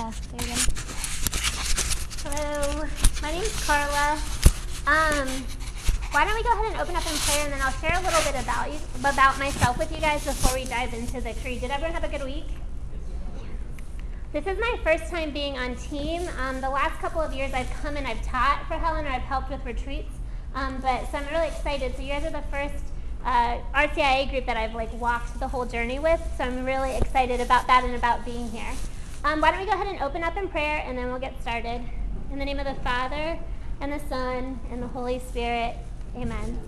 There you go. Hello, my name's Carla. Why don't we go ahead and open up in prayer, and then I'll share a little bit about myself with you guys before we dive into the creed. Did everyone have a good week? This is my first time being on team. The last couple of years I've come and I've taught for Helen, or I've helped with retreats. So I'm really excited. So you guys are the first RCIA group that I've walked the whole journey with. So I'm really excited about that and about being here. Why don't we go ahead and open up in prayer, and then we'll get started. In the name of the Father, and the Son, and the Holy Spirit. Amen.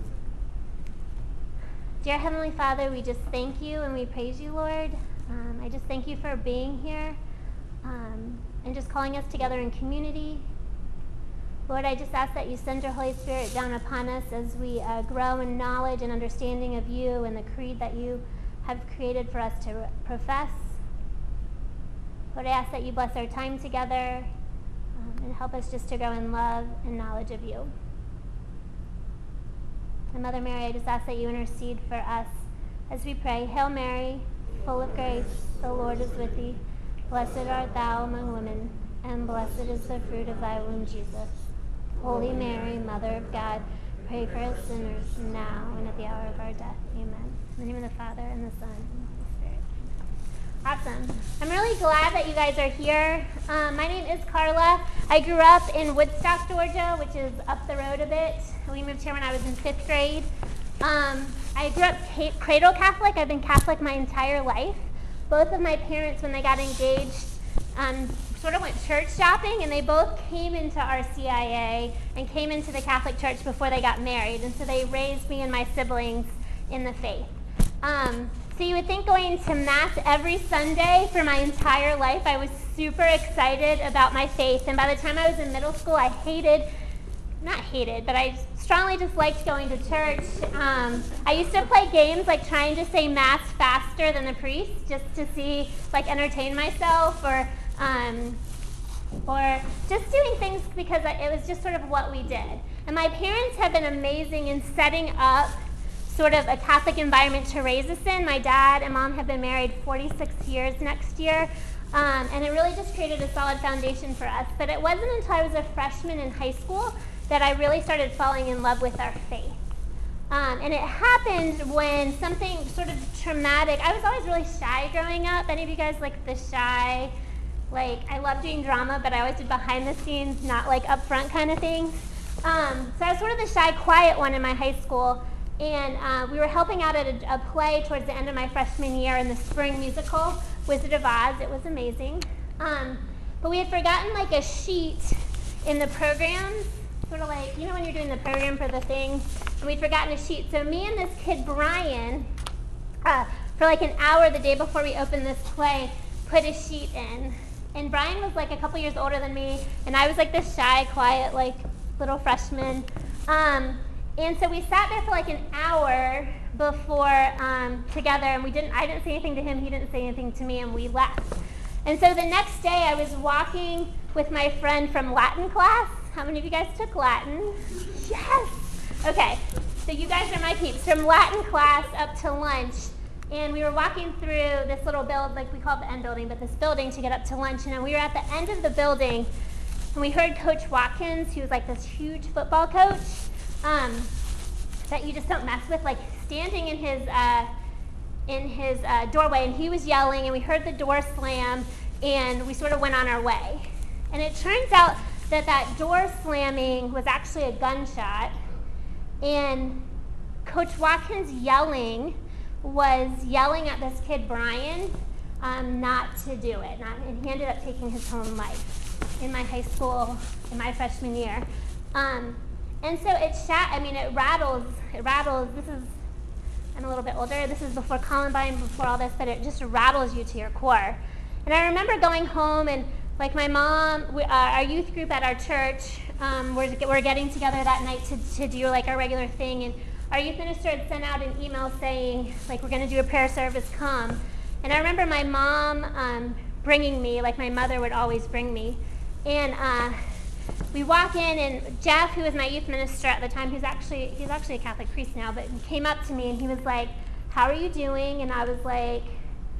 Dear Heavenly Father, we just thank you and we praise you, Lord. I just thank you for being here and just calling us together in community. Lord, I just ask that you send your Holy Spirit down upon us as we grow in knowledge and understanding of you and the creed that you have created for us to profess. Lord, I ask that you bless our time together and help us just to grow in love and knowledge of you. And Mother Mary, I just ask that you intercede for us as we pray. Hail Mary, full of grace, the Lord is with thee. Blessed art thou among women, and blessed is the fruit of thy womb, Jesus. Holy Mary, Mother of God, pray for us sinners now and at the hour of our death. Amen. In the name of the Father, and the Son, and the Holy Spirit. Awesome. I'm really glad that you guys are here. My name is Carla. I grew up in Woodstock, Georgia, which is up the road a bit. We moved here when I was in 5th grade. I grew up cradle Catholic. I've been Catholic my entire life. Both of my parents, when they got engaged, sort of went church shopping, and they both came into RCIA and came into the Catholic Church before they got married. And so they raised me and my siblings in the faith. So you would think going to Mass every Sunday for my entire life, I was super excited about my faith. And by the time I was in middle school, I but I strongly disliked going to church. I used to play games like trying to say Mass faster than the priest just to see, entertain myself, or just doing things because it was just sort of what we did. And my parents have been amazing in setting up sort of a Catholic environment to raise us in. My dad and mom have been married 46 years next year, and it really just created a solid foundation for us. But it wasn't until I was a freshman in high school that I really started falling in love with our faith. And it happened when something sort of traumatic. I was always really shy growing up. Any of you guys like the shy? I love doing drama, but I always did behind the scenes, not up front kind of things. So I was sort of the shy, quiet one in my high school. And we were helping out at a play towards the end of my freshman year in the spring musical, Wizard of Oz. It was amazing. But we had forgotten a sheet in the programs, sort of when you're doing the program for the thing, and we'd forgotten a sheet. So me and this kid, Brian, for an hour the day before we opened this play, put a sheet in. And Brian was a couple years older than me, and I was this shy, quiet, little freshman. And so we sat there for an hour before together, and I didn't say anything to him, he didn't say anything to me, and we left. And so the next day I was walking with my friend from Latin class. How many of you guys took Latin? Yes! Okay, so you guys are my peeps. From Latin class up to lunch, and we were walking through this little building, we call it the end building, but this building to get up to lunch, and we were at the end of the building, and we heard Coach Watkins, who was this huge football coach, that you just don't mess with, standing in his doorway, and he was yelling, and we heard the door slam, and we sort of went on our way. And it turns out that door slamming was actually a gunshot, and Coach Watkins was yelling at this kid, Brian, not to do it, and he ended up taking his own life in my high school, in my freshman year. And so it rattles. I'm a little bit older. This is before Columbine, before all this, but it just rattles you to your core. And I remember going home, and my mom, our youth group at our church, we're getting together that night to do our regular thing, and our youth minister had sent out an email saying, we're going to do a prayer service, come. And I remember my mom bringing me, my mother would always bring me. And we walk in, and Jeff, who was my youth minister at the time, he's actually a Catholic priest now, but he came up to me, and he was like, how are you doing? And I was like,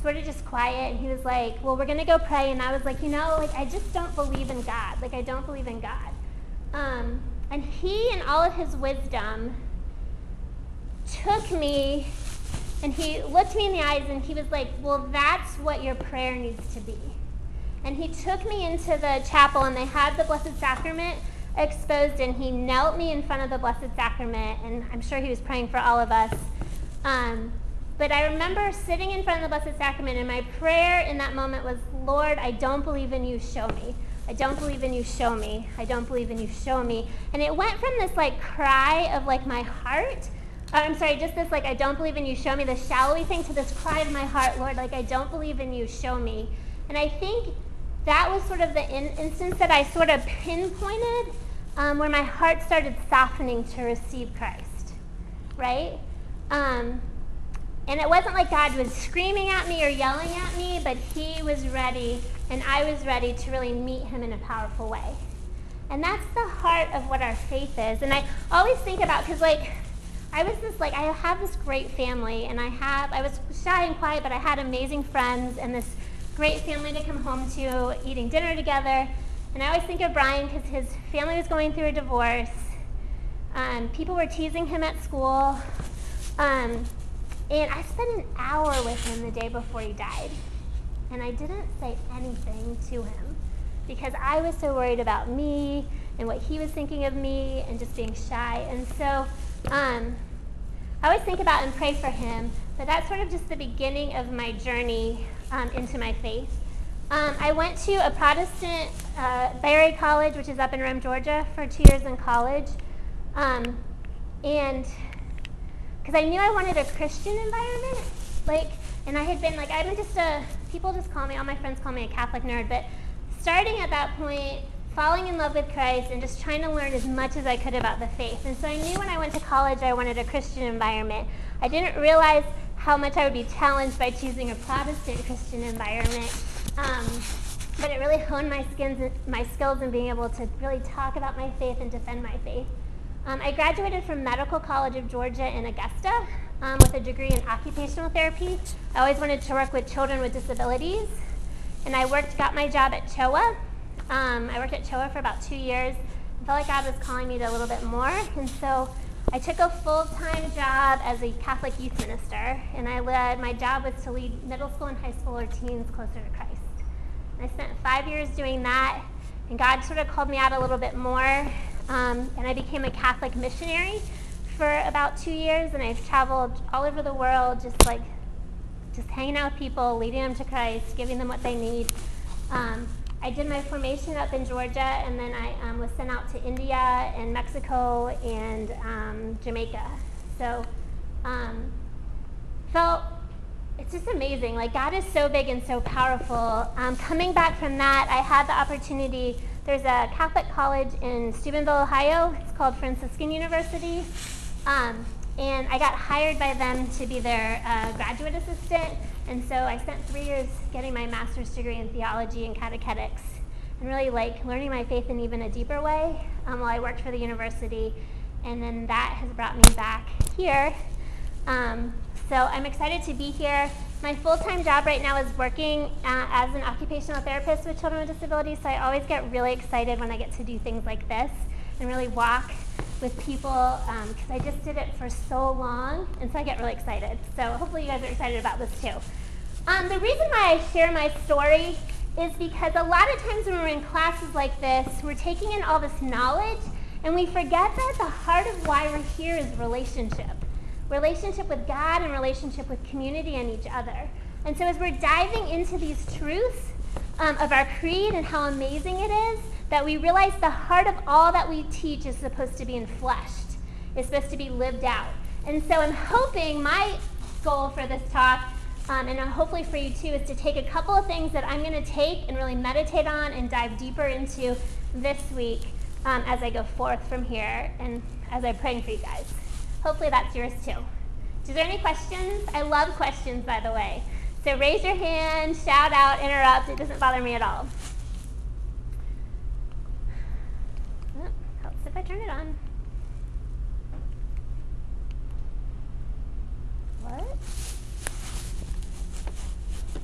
sort of just quiet, and he was like, well, we're going to go pray. And I was like, I just don't believe in God. Like, I don't believe in God. And he, in all of his wisdom, took me, and he looked me in the eyes, and he was like, well, that's what your prayer needs to be. And he took me into the chapel, and they had the Blessed Sacrament exposed, and he knelt me in front of the Blessed Sacrament, and I'm sure he was praying for all of us. But I remember sitting in front of the Blessed Sacrament, and my prayer in that moment was, Lord, I don't believe in you, show me. I don't believe in you, show me. I don't believe in you, show me. And it went from this like cry of like my heart, just this like, I don't believe in you, show me, this shallowy thing, to this cry of my heart, Lord, like, I don't believe in you, show me. And I think that was sort of the instance that I sort of pinpointed where my heart started softening to receive Christ, right? And it wasn't like God was screaming at me or yelling at me, but he was ready, and I was ready to really meet him in a powerful way. And that's the heart of what our faith is. And I always think about, because I have this great family, and I was shy and quiet, but I had amazing friends and this great family to come home to, eating dinner together. And I always think of Brian because his family was going through a divorce. People were teasing him at school. And I spent an hour with him the day before he died. And I didn't say anything to him because I was so worried about me and what he was thinking of me and just being shy. And so I always think about and pray for him, but that's sort of just the beginning of my journey into my faith. I went to a Protestant Berry College, which is up in Rome, Georgia, for 2 years in college. And because I knew I wanted a Christian environment, and I had been people just call me, all my friends call me a Catholic nerd, but starting at that point, falling in love with Christ and just trying to learn as much as I could about the faith. And so I knew when I went to college I wanted a Christian environment. I didn't realize how much I would be challenged by choosing a Protestant Christian environment, but it really honed my skills in being able to really talk about my faith and defend my faith. I graduated from Medical College of Georgia in Augusta with a degree in occupational therapy. I always wanted to work with children with disabilities, and I got my job at CHOA. I worked at CHOA for about 2 years. I felt like God was calling me to a little bit more, and so I took a full-time job as a Catholic youth minister, and my job was to lead middle school and high school teens closer to Christ. And I spent 5 years doing that, and God sort of called me out a little bit more. And I became a Catholic missionary for about 2 years, and I've traveled all over the world just hanging out with people, leading them to Christ, giving them what they need. I did my formation up in Georgia, and then I was sent out to India and Mexico and Jamaica. So it's just amazing. God is so big and so powerful. Coming back from that, I had the opportunity. There's a Catholic college in Steubenville, Ohio. It's called Franciscan University. And I got hired by them to be their graduate assistant. And so I spent 3 years getting my master's degree in theology and catechetics and really learning my faith in even a deeper way while I worked for the university. And then that has brought me back here. So I'm excited to be here. My full-time job right now is working as an occupational therapist with children with disabilities, so I always get really excited when I get to do things like this and really walk with people because I just did it for so long, and so I get really excited. So hopefully you guys are excited about this too. The reason why I share my story is because a lot of times when we're in classes like this, we're taking in all this knowledge, and we forget that the heart of why we're here is relationship. Relationship with God and relationship with community and each other. And so as we're diving into these truths of our creed and how amazing it is, that we realize the heart of all that we teach is supposed to be enfleshed. It's supposed to be lived out. And so I'm hoping my goal for this talk, and hopefully for you too, is to take a couple of things that I'm going to take and really meditate on and dive deeper into this week as I go forth from here and as I'm praying for you guys. Hopefully that's yours too. Is there any questions? I love questions, by the way. So raise your hand, shout out, interrupt. It doesn't bother me at all. Oh, helps if I turn it on. What?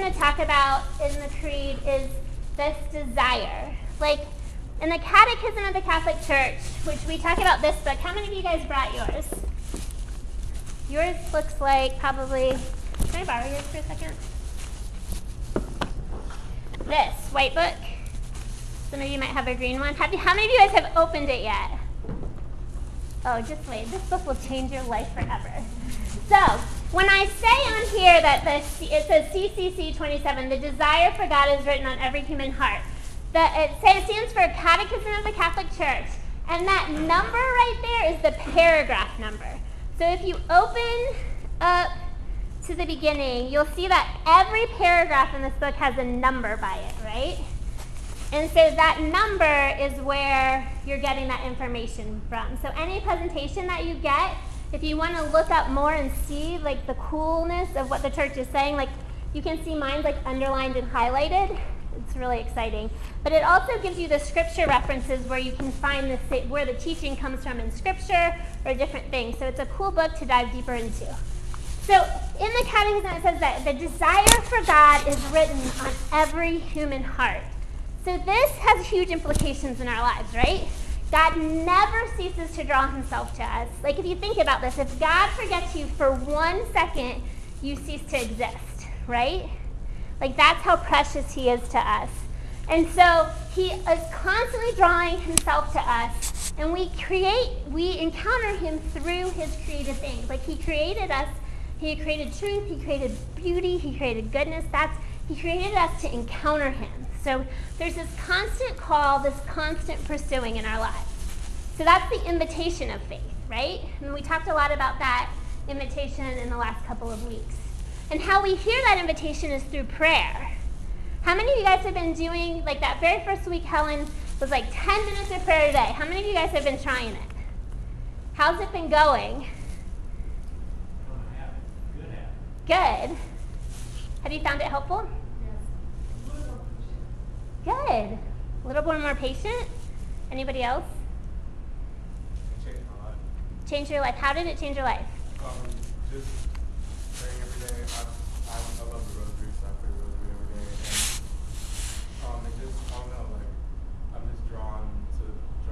going to talk about in the creed is this desire. Like, in the Catechism of the Catholic Church, which we talk about this book, how many of you guys brought yours? Yours looks like probably, can I borrow yours for a second? This white book. Some of you might have a green one. How many of you guys have opened it yet? Oh, just wait. This book will change your life forever. So, when I say on here that it says CCC 27, the desire for God is written on every human heart. It stands for Catechism of the Catholic Church. And that number right there is the paragraph number. So if you open up to the beginning, you'll see that every paragraph in this book has a number by it, right? And so that number is where you're getting that information from. So any presentation that you get, if you want to look up more and see like the coolness of what the church is saying, like you can see mine like underlined and highlighted. It's really exciting. But it also gives you the scripture references where you can find where the teaching comes from in scripture or different things. So it's a cool book to dive deeper into. So in the Catechism it says that the desire for God is written on every human heart. So this has huge implications in our lives, right? God never ceases to draw himself to us. Like if you think about this, if God forgets you for 1 second, you cease to exist, right? Like that's how precious he is to us. And so he is constantly drawing himself to us. And we encounter him through his created things. Like he created us, he created truth, he created beauty, he created goodness. He created us to encounter him. So there's this constant call, this constant pursuing in our lives. So that's the invitation of faith, right? And we talked a lot about that invitation in the last couple of weeks. And how we hear that invitation is through prayer. How many of you guys have been doing, like that very first week, Helen was like 10 minutes of prayer a day. How many of you guys have been trying it? How's it been going? Good. Have you found it helpful? Good. A little bit more patient? Anybody else? It changed my life. Changed your life. How did it change your life? Just praying every day. I love the rosary, so I pray the rosary every day. And it just, I don't know, like, I'm just drawn to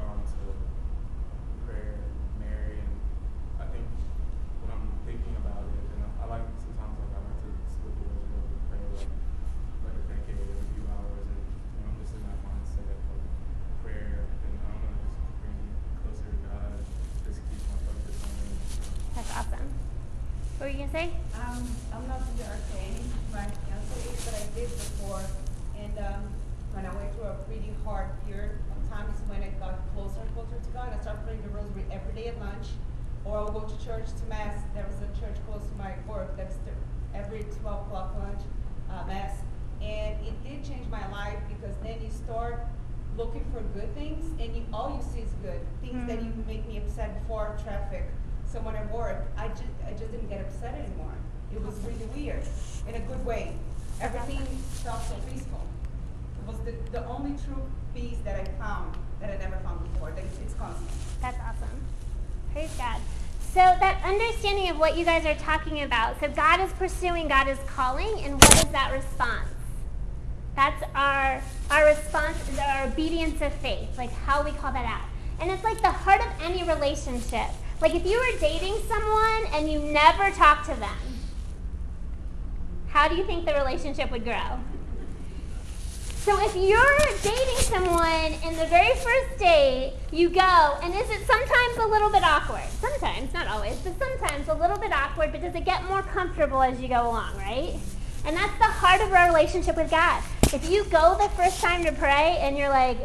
prayer, Mary, and I think when I'm thinking about it, and I like sometimes like I like to split the rosary over and pray like a decade every few hours, and I'm just in that mindset of prayer, and I don't know, just bring me closer to God, just keep my focus on Him. That's awesome. What were you going to say? I'm not in the arcane, my fiance is, but I did before. And when I went through a pretty hard period of time is when I got closer and closer to God. I started praying the rosary every day at lunch, or I would go to church to mass. There was a church close to my work that's every 12 o'clock lunch mass. And it did change my life because then you start looking for good things, and all you see is good. Things that you make me upset before, traffic, someone at work. I just didn't get upset anymore. It was really weird, in a good way. Everything felt so peaceful. It was the only true peace that I found that I never found before. That it's constant. That's awesome. Praise God. So that understanding of what you guys are talking about, so God is pursuing, God is calling, and what is that response? That's our response is our obedience of faith, like how we call that out. And it's like the heart of any relationship. Like if you were dating someone and you never talk to them, how do you think the relationship would grow? So if you're dating someone and the very first date, you go, and is it sometimes a little bit awkward? Sometimes, not always, but sometimes a little bit awkward, but does it get more comfortable as you go along, right? And that's the heart of our relationship with God. If you go the first time to pray and you're like,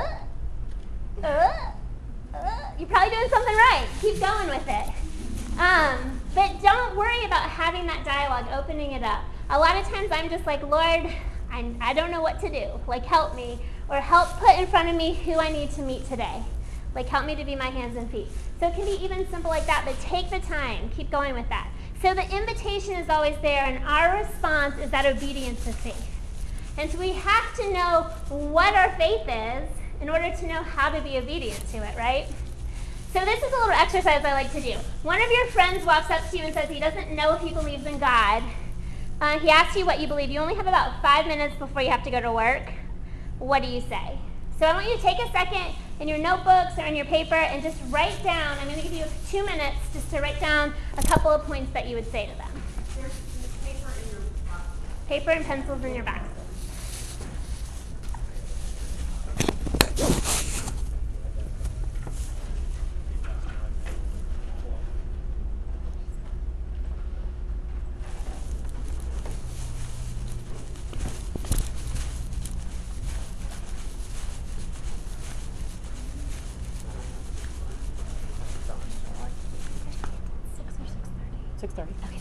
you're probably doing something right. Keep going with it. But don't worry about having that dialogue, opening it up. A lot of times I'm just like, Lord, I don't know what to do. Like, help me. Or help put in front of me who I need to meet today. Like, help me to be my hands and feet. So it can be even simple like that, but take the time. Keep going with that. So the invitation is always there, and our response is that obedience of faith. And so we have to know what our faith is in order to know how to be obedient to it, right? So this is a little exercise I like to do. One of your friends walks up to you and says he doesn't know if he believes in God, He asks you what you believe. You only have about 5 minutes before you have to go to work. What do you say? So I want you to take a second in your notebooks or in your paper and just write down. I'm going to give you 2 minutes just to write down a couple of points that you would say to them. There's paper in your box. Paper and pencils in your boxes. Okay.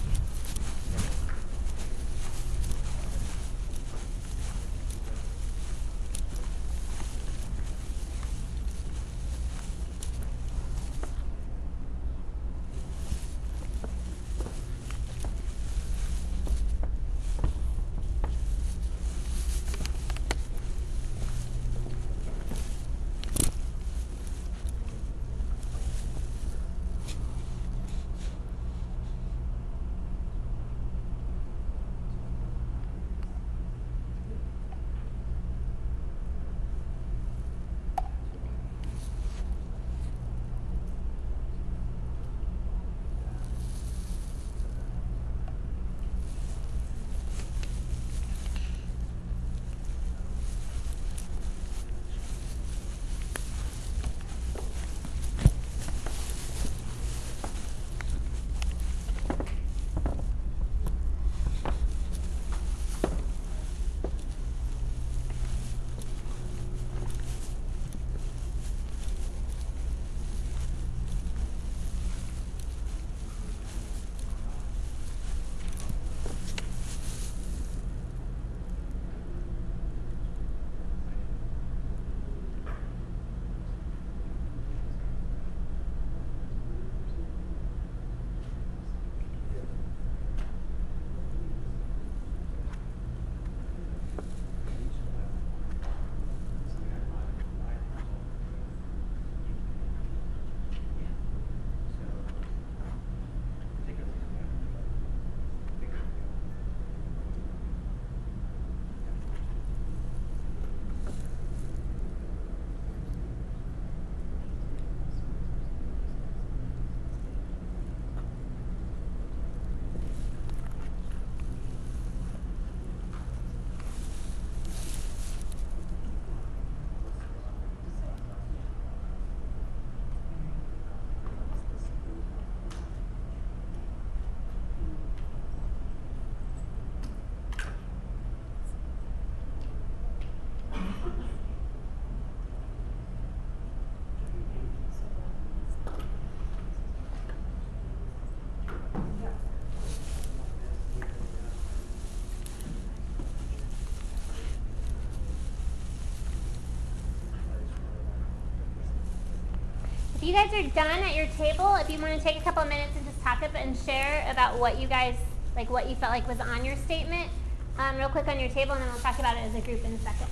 If you guys are done at your table, if you want to take a couple of minutes and just talk up and share about what you guys, like what you felt like was on your statement, real quick on your table, and then we'll talk about it as a group in a second.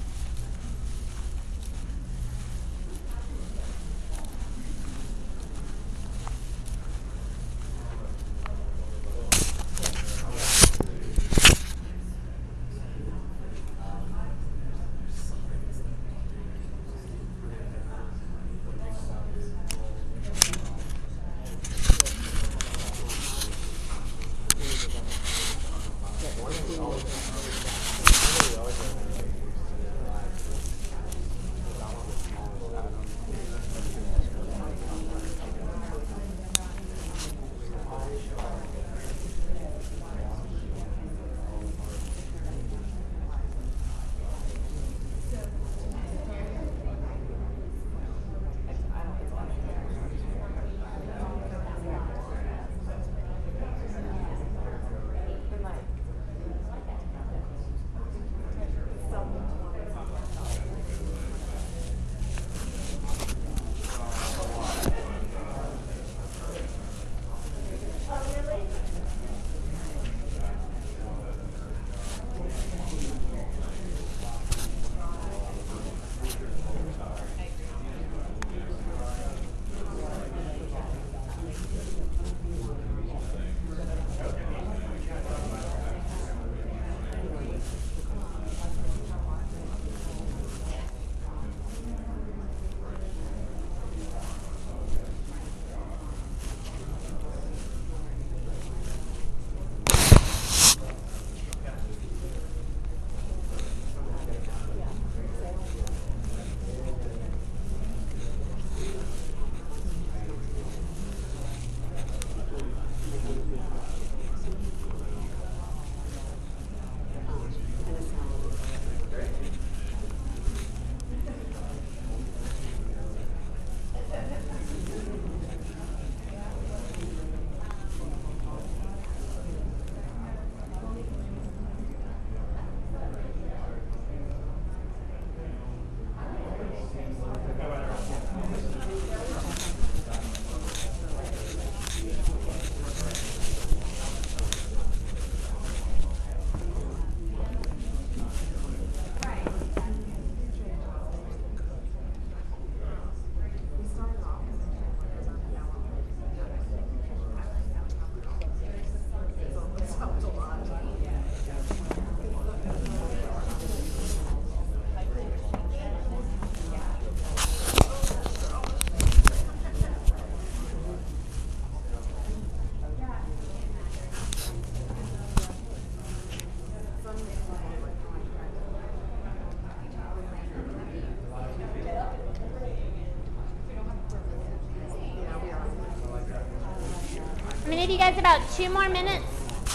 give you guys about 2 more minutes.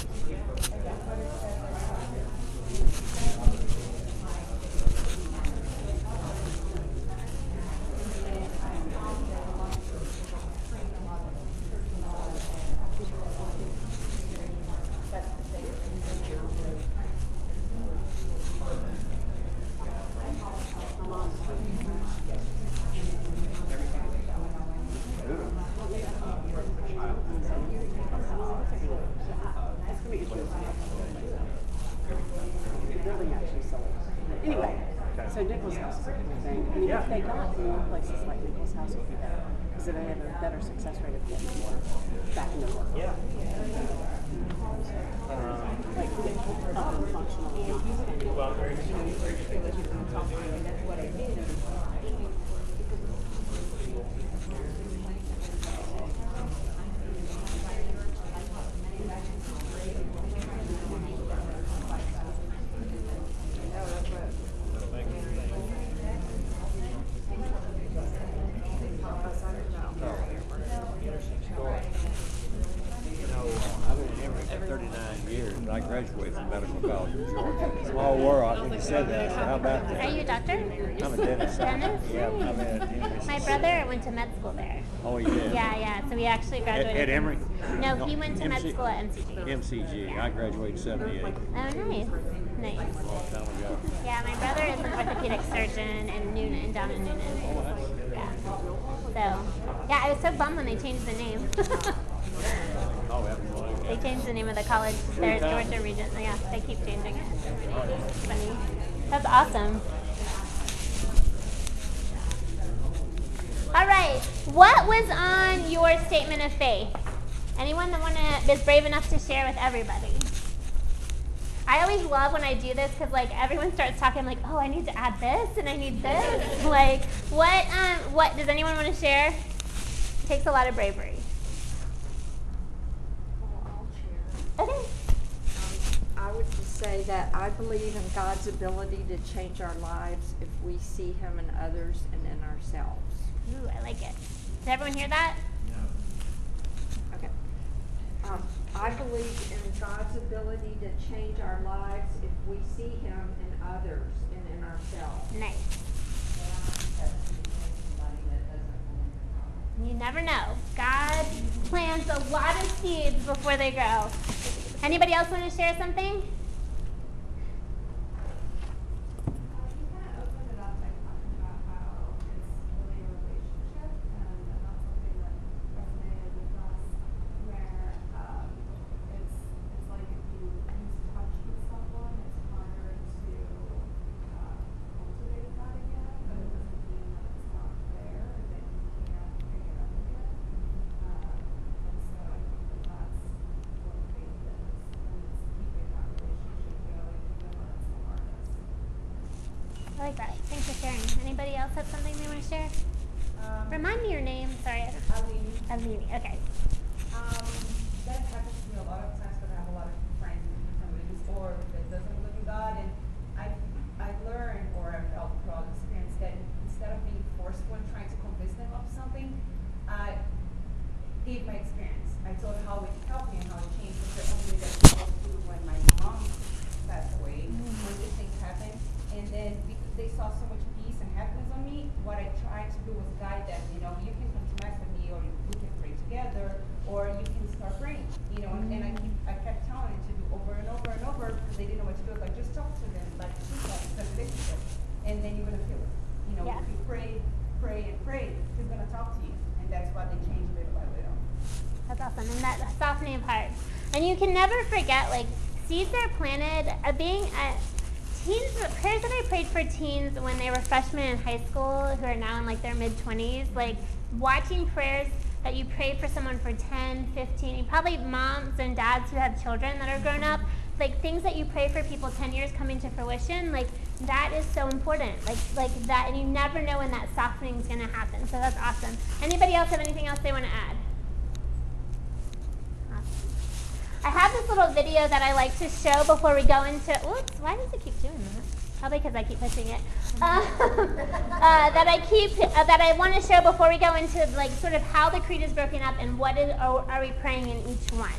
Anyway, so Nichols House is a cool thing. I mean, if they got more places like Nichols House would be better, because then they have a better success rate of getting more back into work. Yeah. Like, functional. Well, I've been in Emory for 39 years, and I graduated from Medical College of Georgia. Small world. I think you said that. I said, how about that? Are you a doctor? I'm a dentist. Dentist? Yeah, I'm at My brother went to med school there. Oh, he did? Yeah, so he actually graduated. At Emory? No, he went to med school at MCG. MCG. I graduated in 78. Oh, nice. Nice. Long time ago. Yeah, my brother is an orthopedic surgeon in Noonan, down in Noonan. Yeah. So, yeah, I was so bummed when they changed the name. Oh, that's They changed the name of the college. There's Georgia Regent. Yeah, they keep changing it. It's funny. That's awesome. All right. What was on your statement of faith? Anyone that is brave enough to share with everybody? I always love when I do this because like everyone starts talking like, oh, I need to add this and I need this. Like, what does anyone want to share? It takes a lot of bravery. Well, I'll share. Okay. I would just say that I believe in God's ability to change our lives if we see Him in others and in ourselves. Ooh, I like it. Did everyone hear that? Okay. I believe in God's ability to change our lives if we see Him in others and in ourselves. Nice. You never know. God plants a lot of seeds before they grow. Anybody else want to share something? You kind of opened it up by talking about how it's really a relationship, and that's something that resonated with us, where it's like if you lose touch with someone, it's harder to cultivate that again, but it doesn't mean that it's not there, or that you can't pick it up again. And so I think that that's what faith is, and it's keeping that relationship going even when it's the hardest. I like that. Thanks for sharing. Anybody else have something they want to share? Remind me your name. Sorry. Alini. Okay. That happens to me a lot of times when I have a lot of friends in different religions or that doesn't believe in God, and I learned or I felt throughout the experience that instead of being forceful and trying to convince them of something, I gave my experience. I told how it helped me and how it changed the certain way that I was to when my mom passed away, when these things happened, and then because they saw so much peace and happiness on me, what I tried to do was guide them. You know, you can come to mass with me, or we can pray together, or you can start praying. You know, and I kept telling them to do over and over and over because they didn't know what to do. Like just talk to them, like it's a relationship, and then you're gonna feel it. You know, Yeah. if you pray, He's gonna talk to you, and that's why they changed little by little. That's awesome. And that softening of heart. And you can never forget, like, seeds are planted. Teens, prayers that I prayed for teens when they were freshmen in high school who are now in like their mid-20s, like watching prayers that you pray for someone for 10, 15, probably moms and dads who have children that are grown up, like things that you pray for people 10 years coming to fruition, like that is so important. Like that, and you never know when that softening is going to happen. So that's awesome. Anybody else have anything else they want to add? I have this little video that I like to show before we go into, oops, why does it keep doing that? probably because I keep pushing it, that I want to show before we go into like sort of how the creed is broken up and what are we praying in each one.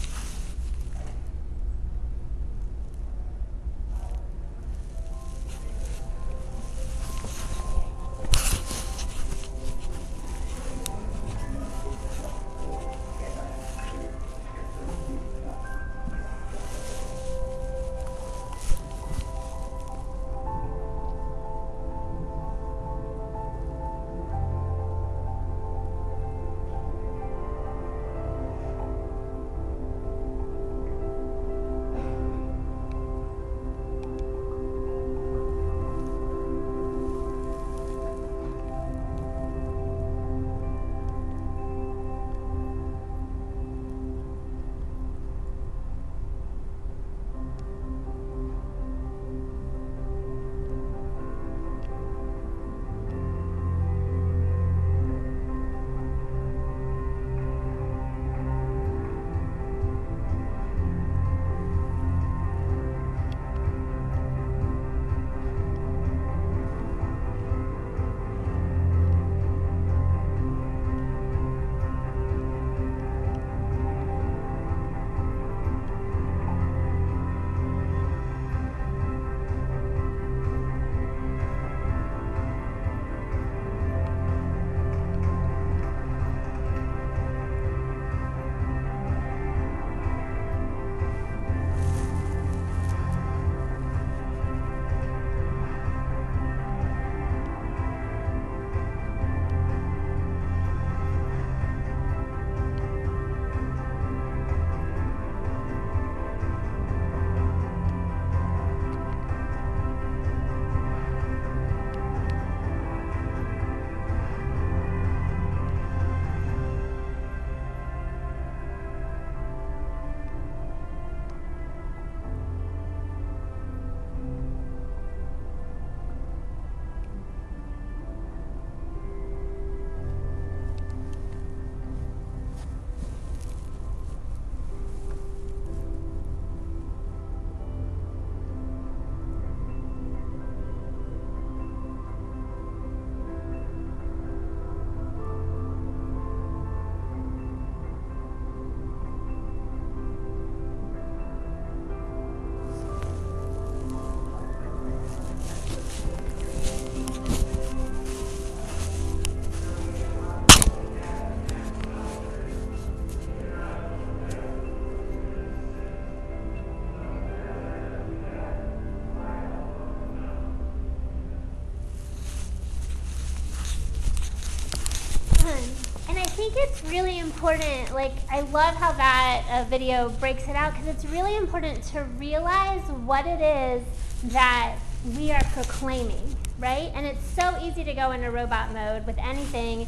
And I think it's really important, like, I love how that video breaks it out, because it's really important to realize what it is that we are proclaiming, right? And it's so easy to go into robot mode with anything,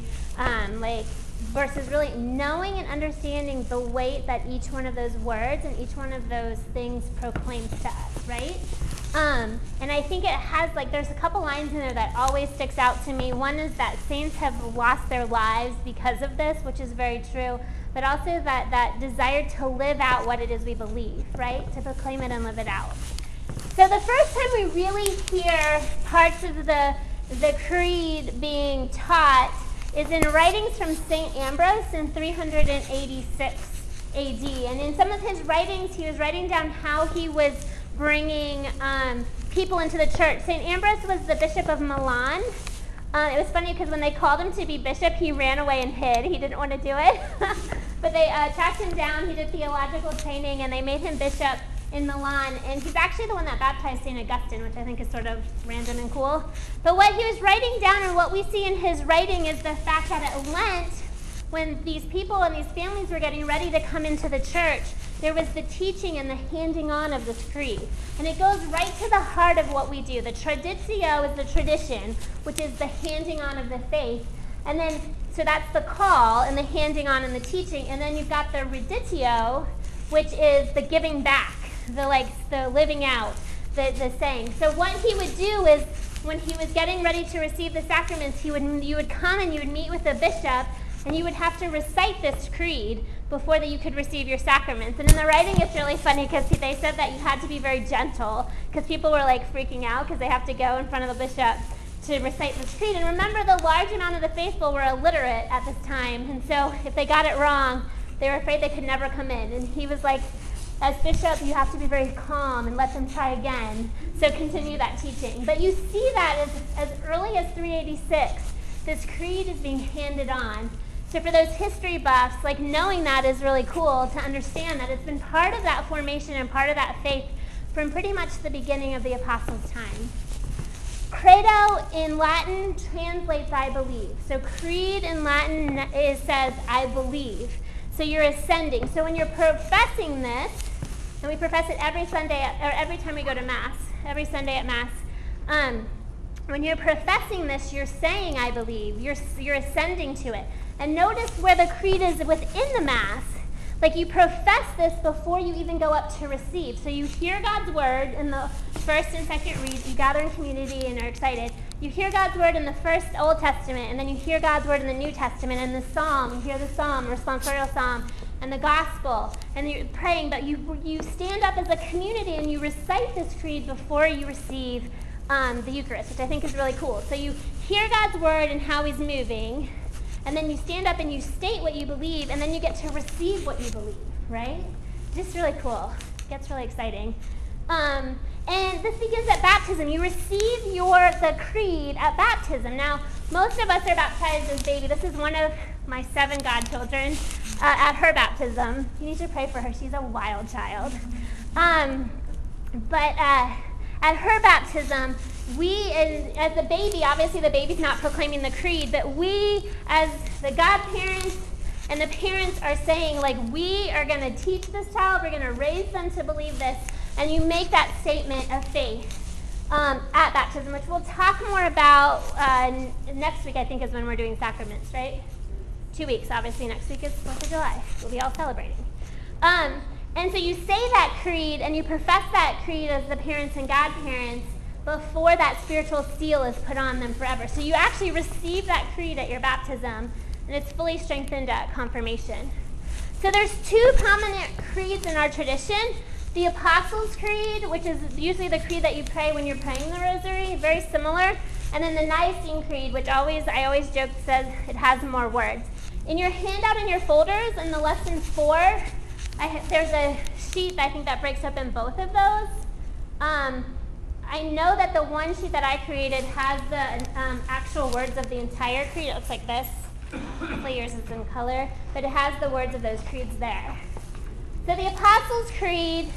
versus really knowing and understanding the weight that each one of those words and each one of those things proclaims to us, right? And I think it has, there's a couple lines in there that always sticks out to me. One is that saints have lost their lives because of this, which is very true, but also that desire to live out what it is we believe, right? To proclaim it and live it out. So the first time we really hear parts of the creed being taught is in writings from St. Ambrose in 386 AD. And in some of his writings, he was writing down how he was bringing people into the church. St. Ambrose was the Bishop of Milan. It was funny because when they called him to be bishop, he ran away and hid. He didn't want to do it. But they tracked him down. He did theological training, and they made him bishop in Milan. And he's actually the one that baptized St. Augustine, which I think is sort of random and cool. But what he was writing down, and what we see in his writing, is the fact that at Lent, when these people and these families were getting ready to come into the church, there was the teaching and the handing on of this creed. And it goes right to the heart of what we do. The traditio is the tradition, which is the handing on of the faith. And then, so that's the call and the handing on and the teaching. And then you've got the reditio, which is the giving back, the living out, the saying. So what he would do is, when he was getting ready to receive the sacraments, you would come and you would meet with the bishop, And you would have to recite this creed before that you could receive your sacraments. And in the writing, it's really funny because they said that you had to be very gentle because people were like freaking out because they have to go in front of the bishop to recite this creed. And remember, the large amount of the faithful were illiterate at this time. And so if they got it wrong, they were afraid they could never come in. And he was like, as bishop, you have to be very calm and let them try again. So continue that teaching. But you see that as early as 386, this creed is being handed on. So for those history buffs, like knowing that is really cool to understand that it's been part of that formation and part of that faith from pretty much the beginning of the apostles' time. Credo in Latin translates I believe. So creed in Latin says I believe. So you're ascending. So when you're professing this, and we profess it every Sunday, or every time we go to Mass, every Sunday at Mass, when you're professing this, you're saying I believe. You're ascending to it. And notice where the creed is within the Mass. Like you profess this before you even go up to receive. So you hear God's word in the first and second read. You gather in community and are excited. You hear God's word in the first Old Testament, and then you hear God's word in the New Testament, and the Psalm. You hear the Psalm, responsorial Psalm, and the Gospel, and you're praying. But you stand up as a community and you recite this creed before you receive the Eucharist, which I think is really cool. So you hear God's word and how He's moving. And then you stand up and you state what you believe, and then you get to receive what you believe, right? Just really cool. It gets really exciting. And this begins at baptism. You receive the creed at baptism. Now, most of us are baptized as baby. This is one of my 7 godchildren at her baptism. You need to pray for her. She's a wild child. But at her baptism, we, as the baby, obviously the baby's not proclaiming the creed, but we, as the godparents and the parents, are saying, like, we are going to teach this child, we're going to raise them to believe this, and you make that statement of faith at baptism, which we'll talk more about next week, I think, is when we're doing sacraments, right? 2 weeks, obviously. Next week is 4th of July. We'll be all celebrating. And so you say that creed, and you profess that creed as the parents and godparents before that spiritual seal is put on them forever. So you actually receive that creed at your baptism, and it's fully strengthened at confirmation. So there's 2 prominent creeds in our tradition. The Apostles' Creed, which is usually the creed that you pray when you're praying the Rosary, very similar. And then the Nicene Creed, which I always joke, says it has more words. In your handout in your folders, in the lesson 4, there's a sheet I think that breaks up in both of those. I know that the one sheet that I created has the actual words of the entire creed. It looks like this. Hopefully yours is in color. But it has the words of those creeds there. So the Apostles' Creed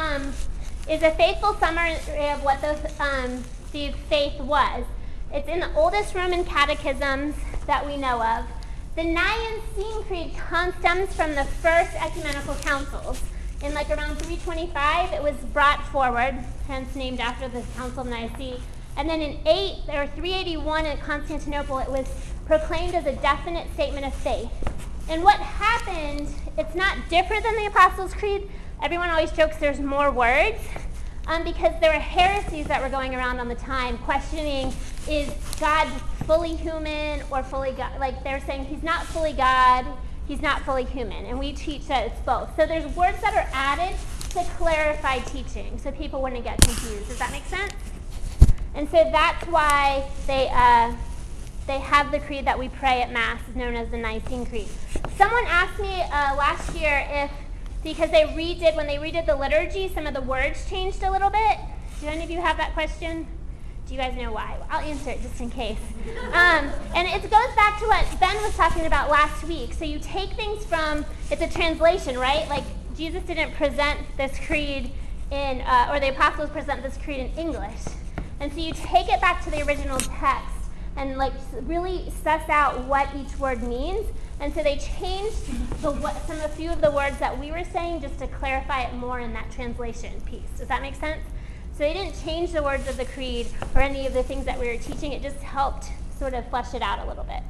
is a faithful summary of what the faith was. It's in the oldest Roman catechisms that we know of. The Nicene Creed stems from the first ecumenical councils. In like around 325, it was brought forward, hence named after the Council of Nicaea. And then in 381 in Constantinople, it was proclaimed as a definite statement of faith. And what happened, it's not different than the Apostles' Creed. Everyone always jokes there's more words, because there were heresies that were going around on the time questioning, is God fully human or fully God? Like they're saying he's not fully God, he's not fully human. And we teach that it's both. So there's words that are added to clarify teaching so people wouldn't get confused. Does that make sense? And so that's why they have the creed that we pray at Mass, known as the Nicene Creed. Someone asked me last year if, because when they redid the liturgy, some of the words changed a little bit. Do any of you have that question? Do you guys know why? I'll answer it just in case. And it goes back to what Ben was talking about last week. So you take things from, it's a translation, right? Like Jesus didn't present this creed or the apostles present this creed in English. And so you take it back to the original text and like really suss out what each word means. And so they changed a few of the words that we were saying just to clarify it more in that translation piece. Does that make sense? So they didn't change the words of the creed or any of the things that we were teaching. It just helped sort of flesh it out a little bit.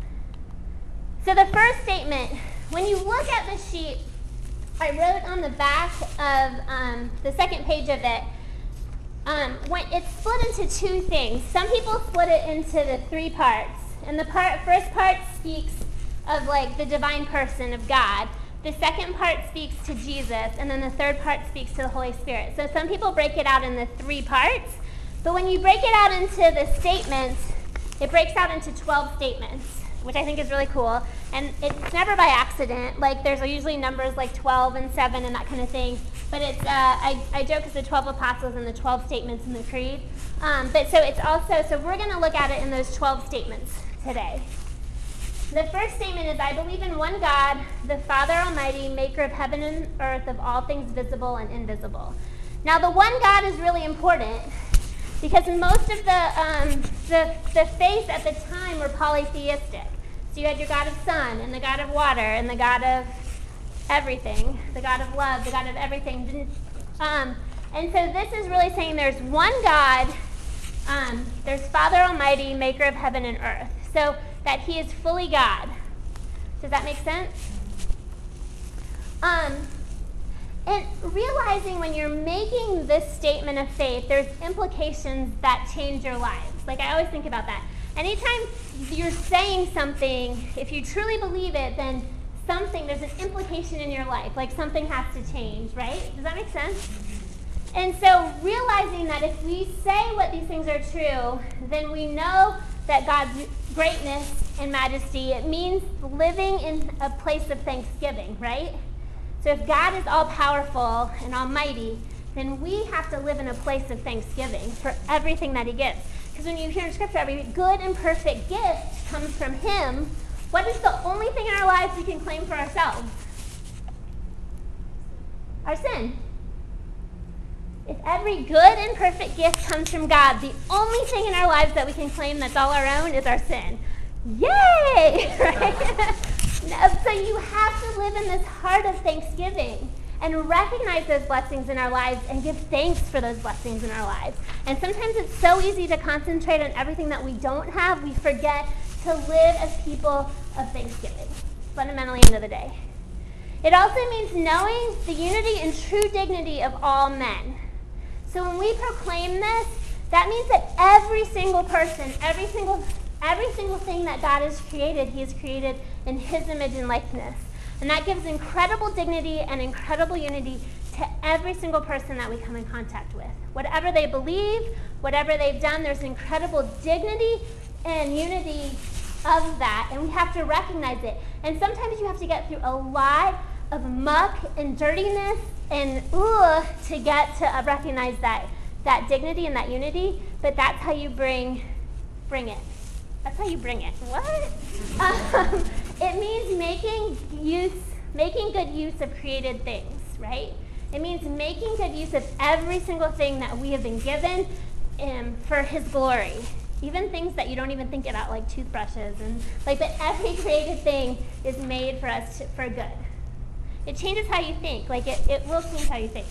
So the first statement, when you look at the sheet, I wrote on the back of the second page of it, when it's split into 2 things. Some people split it into the 3 parts. And the first part speaks of like the divine person of God. The second part speaks to Jesus, and then the third part speaks to the Holy Spirit. So some people break it out into 3 parts, but when you break it out into the statements, it breaks out into 12 statements, which I think is really cool. And it's never by accident. Like there's usually numbers like 12 and 7 and that kind of thing. But it's I joke it's the 12 apostles and the 12 statements in the creed. But so it's also, so we're going to look at it in those 12 statements today. The first statement is, I believe in one God, the Father Almighty, maker of heaven and earth, of all things visible and invisible. Now, the one God is really important because most of the faiths at the time were polytheistic. So you had your God of sun, and the God of water, and the God of everything, the God of love, the God of everything. And so this is really saying there's one God, there's Father Almighty, maker of heaven and earth. So that he is fully God. Does that make sense? And realizing when you're making this statement of faith, there's implications that change your lives. Like I always think about that. Anytime you're saying something, if you truly believe it, then there's an implication in your life. Like something has to change, right? Does that make sense? And so realizing that if we say what these things are true, then we know that God's greatness and majesty, it means living in a place of thanksgiving, right? So if God is all-powerful and almighty, then we have to live in a place of thanksgiving for everything that he gives. Because when you hear in Scripture, every good and perfect gift comes from him. What is the only thing in our lives we can claim for ourselves? Our sin. If every good and perfect gift comes from God, the only thing in our lives that we can claim that's all our own is our sin. Yay! Right? So you have to live in this heart of thanksgiving and recognize those blessings in our lives and give thanks for those blessings in our lives. And sometimes it's so easy to concentrate on everything that we don't have, we forget to live as people of thanksgiving, fundamentally end of the day. It also means knowing the unity and true dignity of all men. So when we proclaim this, that means that every single person, every single thing that God has created, he has created in his image and likeness. And that gives incredible dignity and incredible unity to every single person that we come in contact with. Whatever they believe, whatever they've done, there's incredible dignity and unity of that. And we have to recognize it. And sometimes you have to get through a lot of muck and dirtiness and to get to recognize that dignity and that unity, but that's how you bring it. That's how you bring it. What? It means making good use of created things, right? It means making good use of every single thing that we have been given for his glory. Even things that you don't even think about, like toothbrushes and but every created thing is made for us for good. It changes how you think. Like it will change how you think.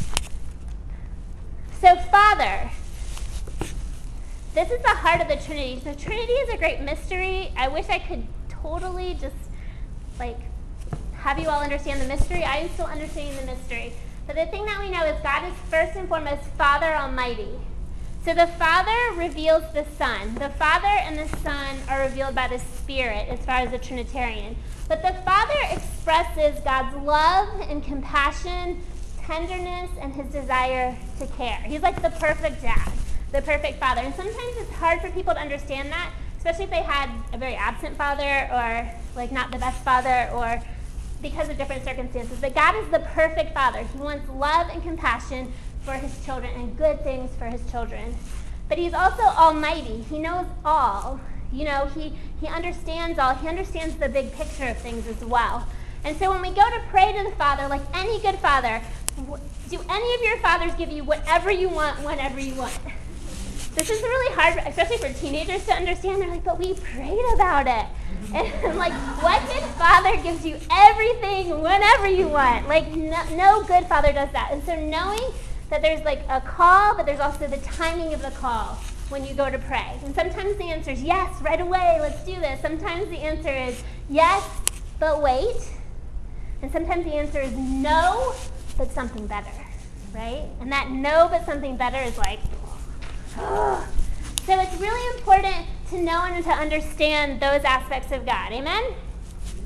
So Father, this is the heart of the Trinity. So Trinity is a great mystery. I wish I could totally just have you all understand the mystery. I am still understanding the mystery. But the thing that we know is God is first and foremost Father Almighty. So the Father reveals the Son. The Father and the Son are revealed by the Spirit as far as the Trinitarian. But the Father expresses God's love and compassion, tenderness, and his desire to care. He's like the perfect dad, the perfect father. And sometimes it's hard for people to understand that, especially if they had a very absent father or not the best father or because of different circumstances. But God is the perfect father. He wants love and compassion for his children and good things for his children. But he's also almighty. He knows all. He understands all. He understands the big picture of things as well. And so when we go to pray to the Father, like any good father, do any of your fathers give you whatever you want, whenever you want? This is really hard, especially for teenagers to understand. They're like, but we prayed about it. And I'm like, what good father gives you everything whenever you want? No good father does that. And so knowing that there's a call, but there's also the timing of the call when you go to pray. And sometimes the answer is yes, right away, let's do this. Sometimes the answer is yes, but wait. And sometimes the answer is no, but something better, right? And that no, but something better is ugh. So it's really important to know and to understand those aspects of God. Amen?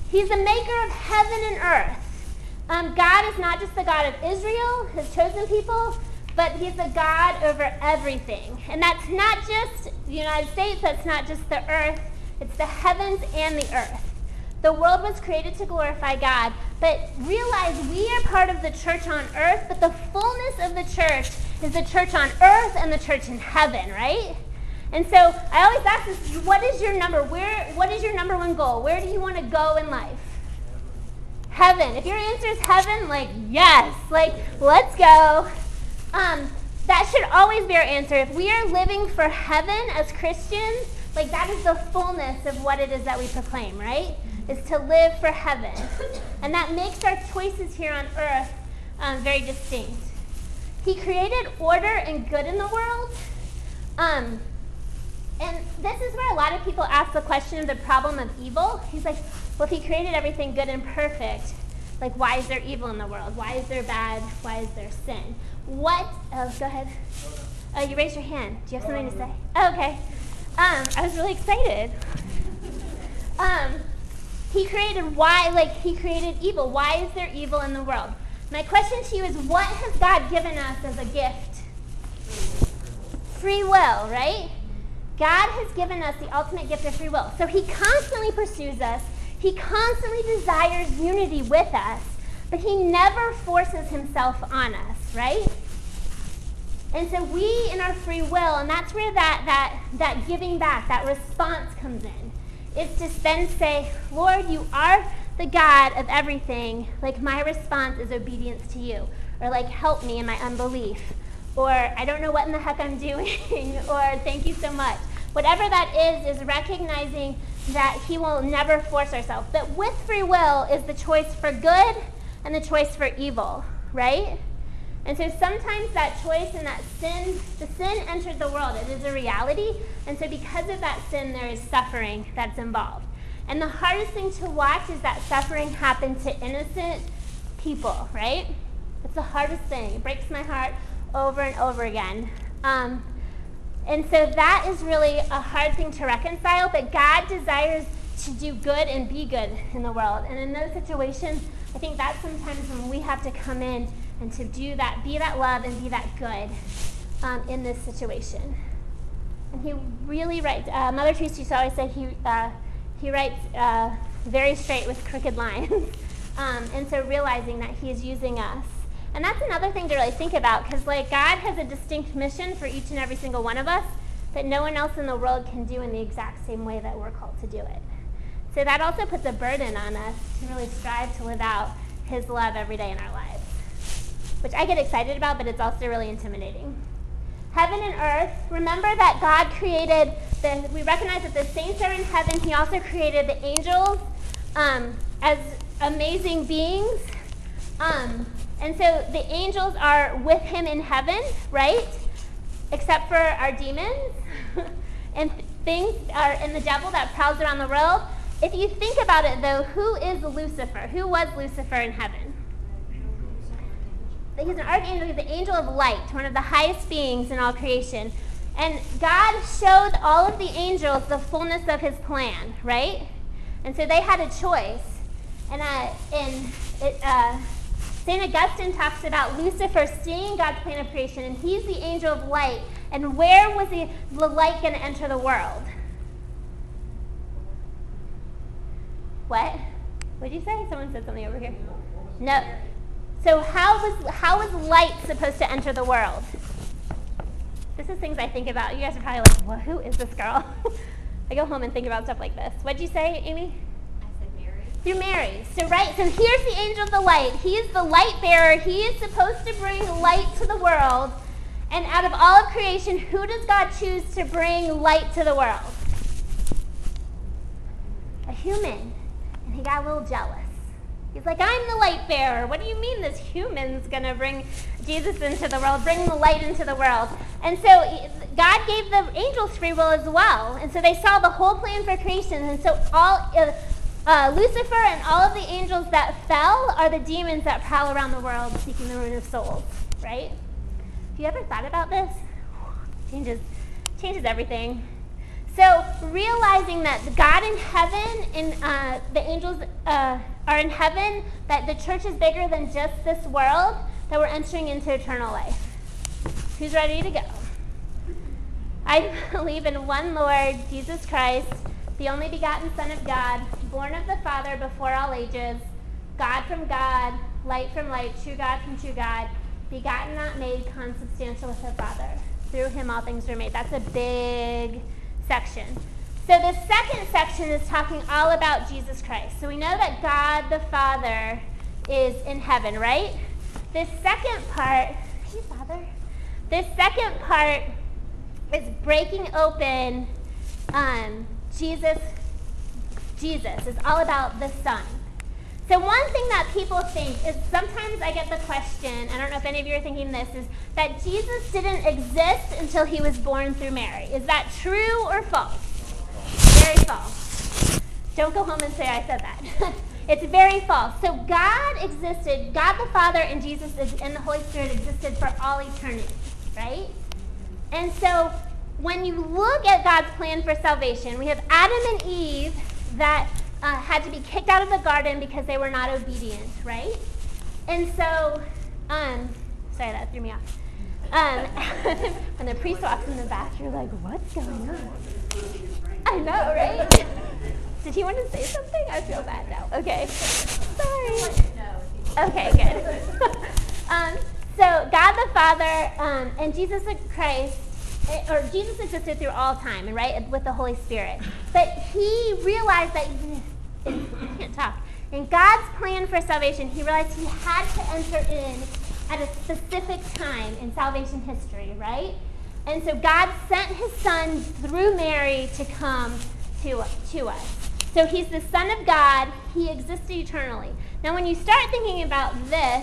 He's the maker of heaven and earth. God is not just the God of Israel, his chosen people, but he's the God over everything. And that's not just the United States, that's not just the earth, it's the heavens and the earth. The world was created to glorify God, but realize we are part of the church on earth, but the fullness of the church is the church on earth and the church in heaven, right? And so I always ask this, what is your number one goal? Where do you want to go in life? Heaven. If your answer is heaven, like, yes, like, let's go. That should always be our answer. If we are living for heaven as Christians, like, that is the fullness of what it is that we proclaim, right? Is to live for heaven. And that makes our choices here on earth very distinct. He created order and good in the world. And this is where a lot of people ask the question of the problem of evil. He's like, well, if he created everything good and perfect, like, why is there evil in the world? Why is there bad? Why is there sin? Go ahead. Oh, you raised your hand. Do you have something to say? Oh, okay. I was really excited. He created evil. Why is there evil in the world? My question to you is, what has God given us as a gift? Free will, right? God has given us the ultimate gift of free will. So he constantly pursues us. He constantly desires unity with us, but he never forces himself on us, right? And so we, in our free will, and that's where that giving back, that response comes in, is to then say, Lord, you are the God of everything. Like, my response is obedience to you. Or like, help me in my unbelief. Or I don't know what in the heck I'm doing. Or thank you so much. Whatever that is recognizing that he will never force ourselves. But with free will is the choice for good and the choice for evil, right? And so sometimes that choice and that sin, the sin entered the world. It is a reality. And so because of that sin, there is suffering that's involved. And the hardest thing to watch is that suffering happen to innocent people, right? It's the hardest thing. It breaks my heart over and over again. And so that is really a hard thing to reconcile, but God desires to do good and be good in the world. And in those situations, I think that's sometimes when we have to come in and to do that, be that love and be that good in this situation. And he really writes, Mother Teresa used to always say he writes very straight with crooked lines. And so realizing that he is using us. And that's another thing to really think about, because like God has a distinct mission for each and every single one of us that no one else in the world can do in the exact same way that we're called to do it. So that also puts a burden on us to really strive to live out his love every day in our lives, which I get excited about, but it's also really intimidating. Heaven and earth, remember that God created, we recognize that the saints are in heaven. He also created the angels as amazing beings. And so the angels are with him in heaven, right? Except for our demons and things and the devil that prowls around the world. If you think about it, though, who is Lucifer? Who was Lucifer in heaven? He's an archangel. He's the angel of light, one of the highest beings in all creation. And God showed all of the angels the fullness of his plan, right? And so they had a choice. And St. Augustine talks about Lucifer seeing God's plan of creation, and he's the angel of light. And where was the light going to enter the world? What? What did you say? Someone said something over here. No. So how was light supposed to enter the world? This is things I think about. You guys are probably like, well, who is this girl? I go home and think about stuff like this. What did you say, Amy? Through Mary. So here's the angel of the light. He is the light bearer. He is supposed to bring light to the world. And out of all of creation, who does God choose to bring light to the world? A human. And he got a little jealous. He's like, I'm the light bearer. What do you mean this human's going to bring Jesus into the world, bring the light into the world? And so God gave the angels free will as well. And so they saw the whole plan for creation. And so Lucifer and all of the angels that fell are the demons that prowl around the world seeking the ruin of souls, right? Have you ever thought about this? Changes everything. So realizing that God in heaven and the angels are in heaven, that the church is bigger than just this world, that we're entering into eternal life. Who's ready to go? I believe in one Lord, Jesus Christ, the only begotten Son of God, born of the Father before all ages, God from God, light from light, true God from true God, begotten, not made, consubstantial with the Father. Through him all things were made. That's a big section. So the second section is talking all about Jesus Christ. So we know that God the Father is in heaven, right? This second part, hey Father, this second part is breaking open Jesus. It's all about the Son. So one thing that people think is, sometimes I get the question, I don't know if any of you are thinking this, is that Jesus didn't exist until he was born through Mary. Is that true or false? Very false. Don't go home and say I said that. It's very false. So God existed, God the Father and Jesus and the Holy Spirit existed for all eternity, right? And so when you look at God's plan for salvation, we have Adam and Eve that had to be kicked out of the garden because they were not obedient, right? And so, sorry, that threw me off. When the priest walks in the back, you're like, what's going on? I know, right? Did he want to say something? I feel bad now. Okay. Sorry. Okay, good. So God the Father and Jesus Christ, or Jesus existed through all time, right, with the Holy Spirit. But he realized that, I can't talk, in God's plan for salvation, he realized he had to enter in at a specific time in salvation history, right? And so God sent his Son through Mary to come to us. So he's the Son of God. He existed eternally. Now, when you start thinking about this,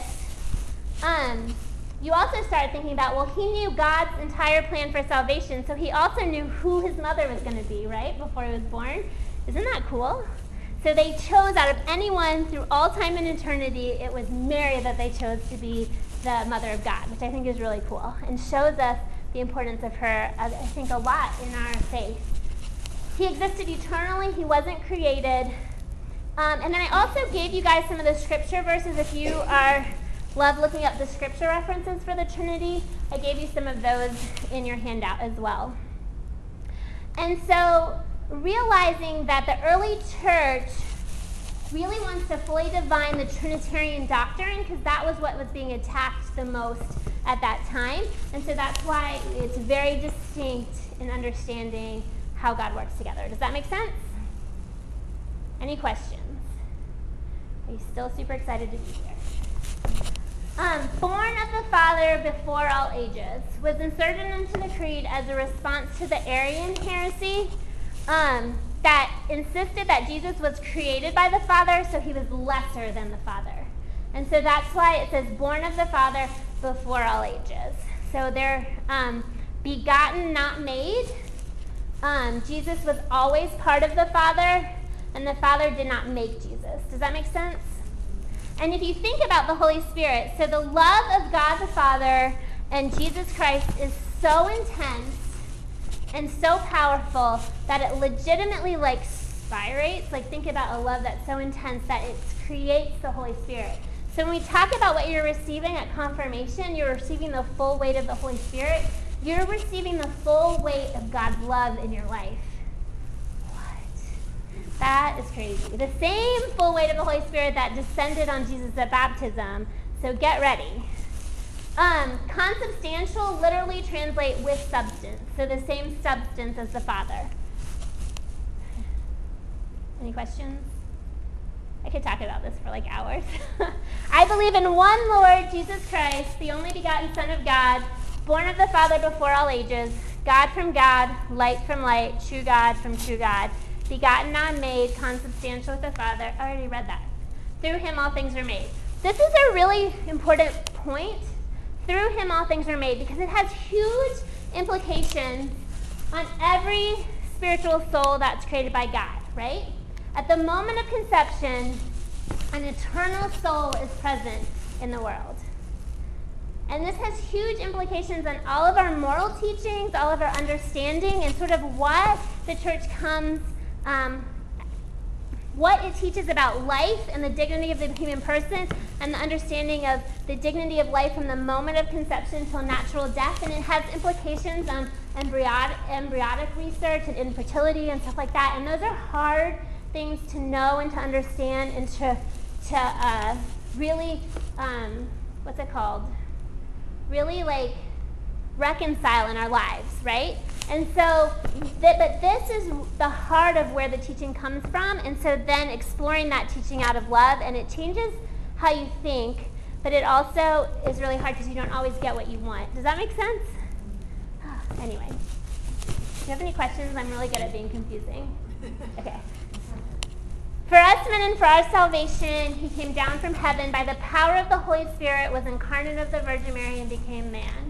you also start thinking about, well, he knew God's entire plan for salvation, so he also knew who his mother was going to be, right, before he was born. Isn't that cool? So they chose, out of anyone through all time and eternity, it was Mary that they chose to be the mother of God, which I think is really cool and shows us the importance of her, I think, a lot in our faith. He existed eternally. He wasn't created. And then I also gave you guys some of the scripture verses. If you love looking up the scripture references for the Trinity, I gave you some of those in your handout as well. And so realizing that the early church really wants to fully divine the Trinitarian doctrine, because that was what was being attacked the most at that time. And so that's why it's very distinct in understanding how God works together. Does that make sense? Any questions? Are you still super excited to be here? Born of the Father before all ages was inserted into the creed as a response to the Arian heresy that insisted that Jesus was created by the Father, so he was lesser than the Father. And so that's why it says born of the Father before all ages. So they're begotten, not made. Jesus was always part of the Father, and the Father did not make Jesus. Does that make sense? And if you think about the Holy Spirit, so the love of God the Father and Jesus Christ is so intense and so powerful that it legitimately spirates. Think about a love that's so intense that it creates the Holy Spirit. So when we talk about what you're receiving at confirmation, you're receiving the full weight of the Holy Spirit. You're receiving the full weight of God's love in your life. What? That is crazy. The same full weight of the Holy Spirit that descended on Jesus at baptism. So get ready. Consubstantial literally translate with substance. So the same substance as the Father. Any questions? I could talk about this for hours. I believe in one Lord, Jesus Christ, the only begotten Son of God, born of the Father before all ages, God from God, light from light, true God from true God, begotten, not made, consubstantial with the Father. I already read that. Through him all things are made. This is a really important point. Through him all things are made, because it has huge implications on every spiritual soul that's created by God, right? At the moment of conception, an eternal soul is present in the world. And this has huge implications on all of our moral teachings, all of our understanding, and sort of what the church comes, what it teaches about life and the dignity of the human person, and the understanding of the dignity of life from the moment of conception till natural death. And it has implications on embryonic research and infertility and stuff like that. And those are hard things to know and to understand and to really, what's it called? Really like reconcile in our lives, right? And so, but this is the heart of where the teaching comes from, and so then exploring that teaching out of love, and it changes how you think, but it also is really hard because you don't always get what you want. Does that make sense? Anyway, do you have any questions? I'm really good at being confusing. Okay. For us men and for our salvation, he came down from heaven by the power of the Holy Spirit, was incarnate of the Virgin Mary, and became man.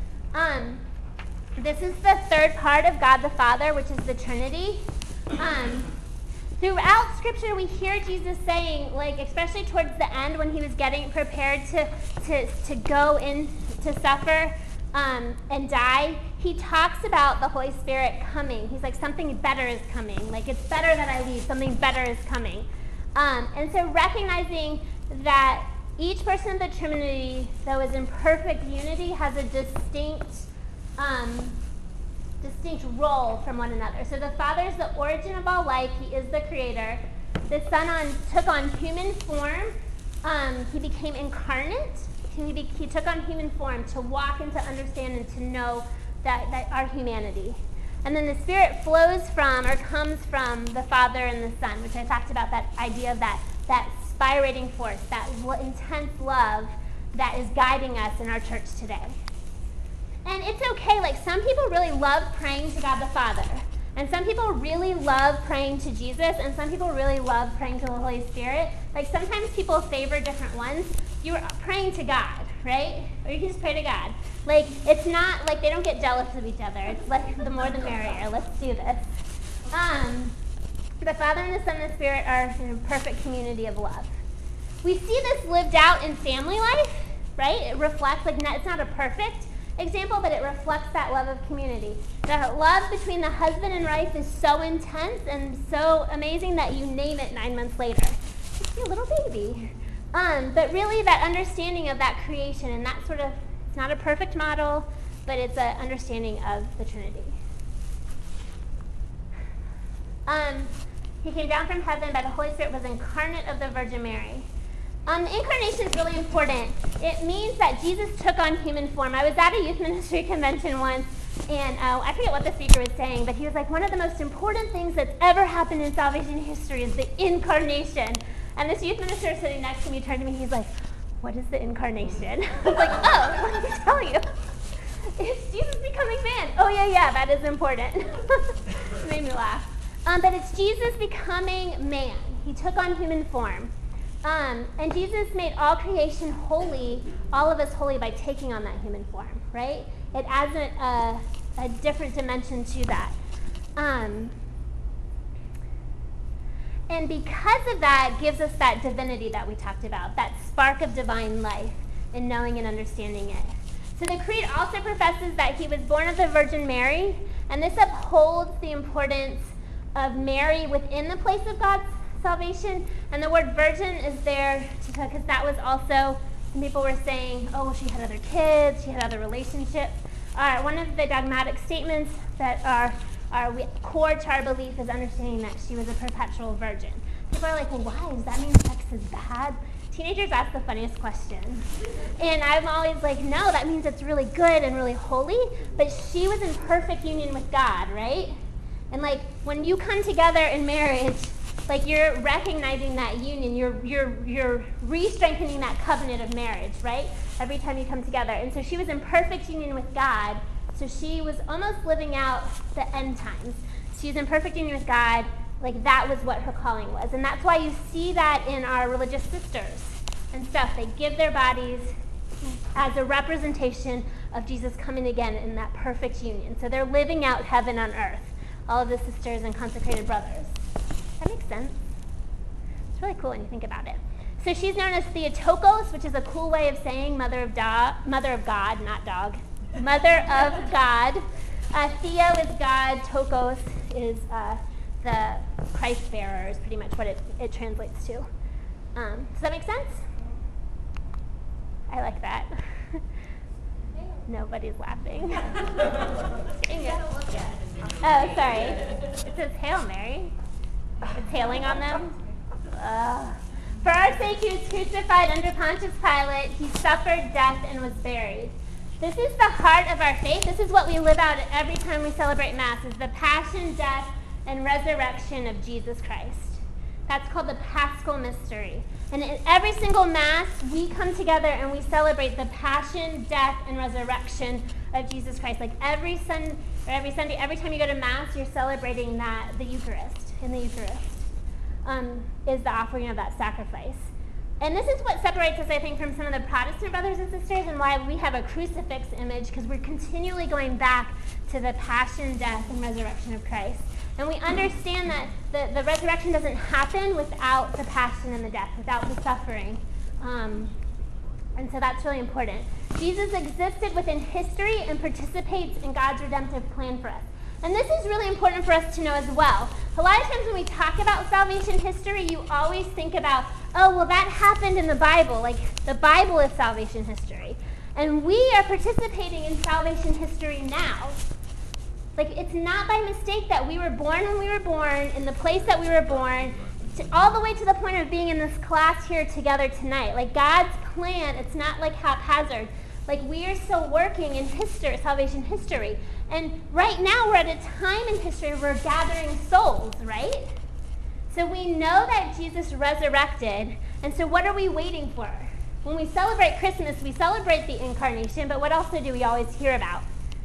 This is the third part of God the Father, which is the Trinity. Throughout Scripture, we hear Jesus saying, like, especially towards the end when he was getting prepared to go in to suffer and die, he talks about the Holy Spirit coming. He's like, something better is coming. Like, it's better that I leave. Something better is coming. And so recognizing that each person of the Trinity, though is in perfect unity, has a distinct role from one another. So the Father is the origin of all life. He is the creator. The Son took on human form. He became incarnate. He took on human form to walk and to understand and to know that our humanity. And then the Spirit flows from or comes from the Father and the Son, which I talked about, that idea of that spirating force, that intense love that is guiding us in our church today. And it's okay, like some people really love praying to God the Father, and some people really love praying to Jesus, and some people really love praying to the Holy Spirit. Like sometimes people favor different ones. You're praying to God, right? Or you can just pray to God. Like it's not like they don't get jealous of each other. It's like the more the merrier. Let's do this. The Father and the Son and the Spirit are in a perfect community of love. We see this lived out in family life, right? It reflects, like, it's not a perfect example, but it reflects that love of community. The love between the husband and wife is so intense and so amazing that you name it 9 months later. It's your little baby. But really that understanding of that creation and that sort of, it's not a perfect model, but it's an understanding of the Trinity. He came down from heaven by the Holy Spirit, was incarnate of the Virgin Mary. The incarnation is really important. It means that Jesus took on human form. I was at a youth ministry convention once, and I forget what the speaker was saying, but he was like, one of the most important things that's ever happened in salvation history is the incarnation. And this youth minister sitting next to me turned to me, he's like, what is the incarnation? I was like, oh, let me tell you. It's Jesus becoming man. Oh, yeah, that is important. It made me laugh. But it's Jesus becoming man. He took on human form. And Jesus made all creation holy, all of us holy, by taking on that human form, right? It adds a different dimension to that. And because of that, gives us that divinity that we talked about, that spark of divine life in knowing and understanding it. So the Creed also professes that he was born of the Virgin Mary, and this upholds the importance of Mary within the place of God's salvation. And the word virgin is there because that was also, some people were saying, oh, she had other kids, she had other relationships. One of the dogmatic statements that are core to our belief is understanding that she was a perpetual virgin. People are like, well, why? Does that mean sex is bad? Teenagers ask the funniest questions. And I'm always like, no, that means it's really good and really holy, but she was in perfect union with God, right? And like, when you come together in marriage, like you're recognizing that union, you're re-strengthening that covenant of marriage, right? Every time you come together. And so she was in perfect union with God, so she was almost living out the end times. She was in perfect union with God, like that was what her calling was. And that's why you see that in our religious sisters and stuff. They give their bodies as a representation of Jesus coming again in that perfect union. So they're living out heaven on earth, all of the sisters and consecrated brothers. That makes sense. It's really cool when you think about it. So she's known as Theotokos, which is a cool way of saying mother of God, not dog. Mother of God. Theo is God, Tokos is the Christ bearer, is pretty much what it translates to. Does that make sense? I like that. Nobody's laughing. Dang it. Oh, sorry. It says Hail Mary. It's hailing on them. For our sake he was crucified under Pontius Pilate. He suffered death and was buried. This is the heart of our faith. This is what we live out every time we celebrate Mass, is the passion, death, and resurrection of Jesus Christ. That's called the Paschal Mystery. And in every single Mass, we come together and we celebrate the passion, death, and resurrection of Jesus Christ. Like every Sunday, every time you go to Mass, you're celebrating that, the Eucharist. In the Eucharist is the offering of that sacrifice. And this is what separates us, I think, from some of the Protestant brothers and sisters, and why we have a crucifix image, because we're continually going back to the passion, death, and resurrection of Christ. And we understand that the resurrection doesn't happen without the passion and the death, without the suffering. And so that's really important. Jesus existed within history and participates in God's redemptive plan for us. And this is really important for us to know as well. A lot of times when we talk about salvation history, you always think about, oh, well, that happened in the Bible. Like, the Bible is salvation history. And we are participating in salvation history now. Like, it's not by mistake that we were born when we were born, in the place that we were born, all the way to the point of being in this class here together tonight. Like, God's plan, it's not like haphazard. Like, we are still working in history, salvation history. And right now we're at a time in history where we're gathering souls, right? So we know that Jesus resurrected, and so what are we waiting for? When we celebrate Christmas, we celebrate the incarnation, but what else do we always hear about?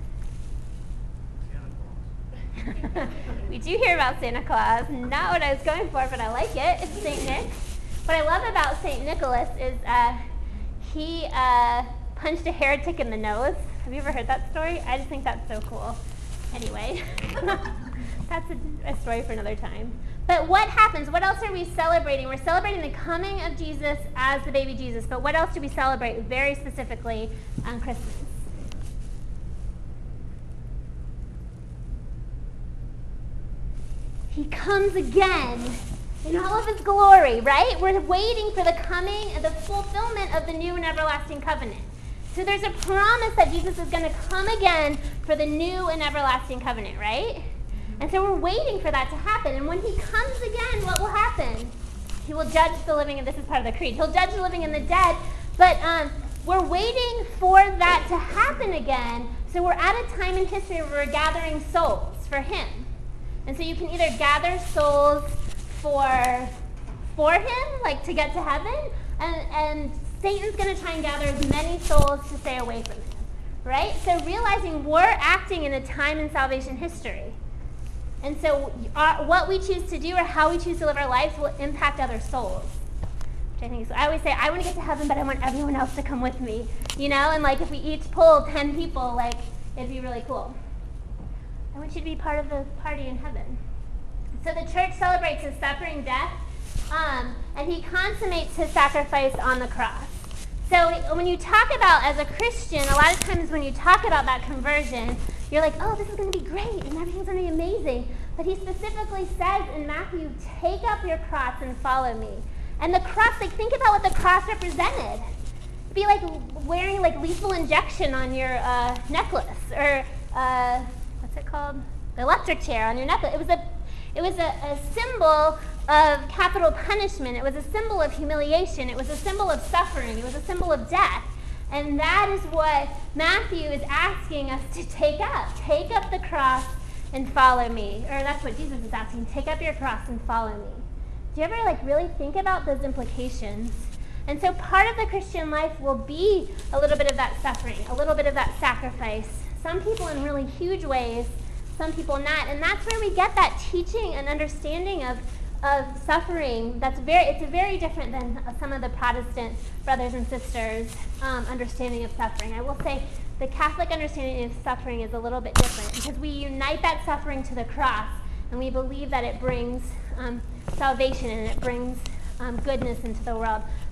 We do hear about Santa Claus. Not what I was going for, but I like it. It's St. Nick. What I love about St. Nicholas is he punched a heretic in the nose. Have you ever heard that story? I just think that's so cool. Anyway, that's a story for another time. But what happens? What else are we celebrating? We're celebrating the coming of Jesus as the baby Jesus. But what else do we celebrate very specifically on Christmas? He comes again in all of his glory, right? We're waiting for the coming and the fulfillment of the new and everlasting covenant. So there's a promise that Jesus is going to come again for the new and everlasting covenant, right? And so we're waiting for that to happen. And when he comes again, what will happen? He will judge the living, and this is part of the creed. He'll judge the living and the dead. But we're waiting for that to happen again. So we're at a time in history where we're gathering souls for him. And so you can either gather souls for him, like to get to heaven, and Satan's going to try and gather as many souls to stay away from him, right? So realizing we're acting in a time in salvation history. And so what we choose to do or how we choose to live our lives will impact other souls. Which I think is, I always say, I want to get to heaven, but I want everyone else to come with me, you know? And like if we each pull 10 people, like it'd be really cool. I want you to be part of the party in heaven. So the church celebrates his suffering, death, and he consummates his sacrifice on the cross. So when you talk about, as a Christian, a lot of times when you talk about that conversion, you're like, oh, this is going to be great, and everything's going to be amazing. But he specifically says in Matthew, take up your cross and follow me. And the cross, like, think about what the cross represented. It'd be like wearing like lethal injection on your necklace, or what's it called? The electric chair on your necklace. It was a symbol of capital punishment. It was a symbol of humiliation. It was a symbol of suffering. It was a symbol of death. And that is what Matthew is asking us to take up. Take up the cross and follow me. Or that's what Jesus is asking. Take up your cross and follow me. Do you ever like really think about those implications? And so part of the Christian life will be a little bit of that suffering, a little bit of that sacrifice. Some people in really huge ways, some people not. And that's where we get that teaching and understanding of suffering. It's very different than some of the Protestant brothers and sisters' understanding of suffering. I will say the Catholic understanding of suffering is a little bit different because we unite that suffering to the cross, and we believe that it brings salvation and it brings goodness into the world.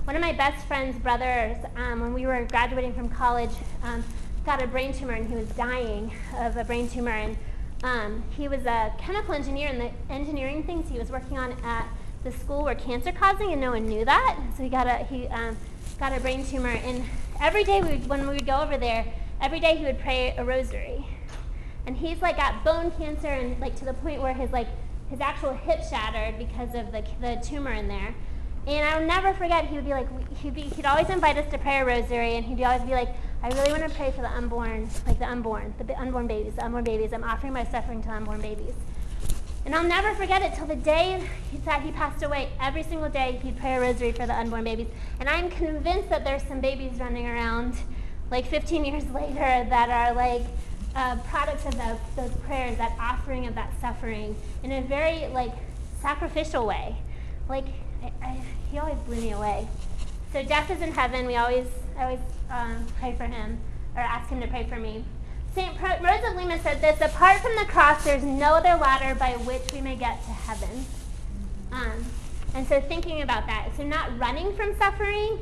one of my best friend's brothers, when we were graduating from college, got a brain tumor, and he was dying of a brain tumor. And he was a chemical engineer, and the engineering things he was working on at the school were cancer causing, and no one knew that. So he got a brain tumor, and every day when we would go over there, every day he would pray a rosary. And he's like got bone cancer, and like to the point where his actual hip shattered because of the tumor in there. And I'll never forget, he would be like, he'd always invite us to pray a rosary, and he'd always be like, I really want to pray for the unborn babies. I'm offering my suffering to unborn babies. And I'll never forget it till the day that he passed away. Every single day he'd pray a rosary for the unborn babies. And I'm convinced that there's some babies running around like 15 years later that are like products of those prayers, that offering of that suffering in a very like sacrificial way. Like he always blew me away. So Jeff is in heaven. I always pray for him, or ask him to pray for me. St. Rose of Lima said this: apart from the cross, there's no other ladder by which we may get to heaven. And so thinking about that, so not running from suffering.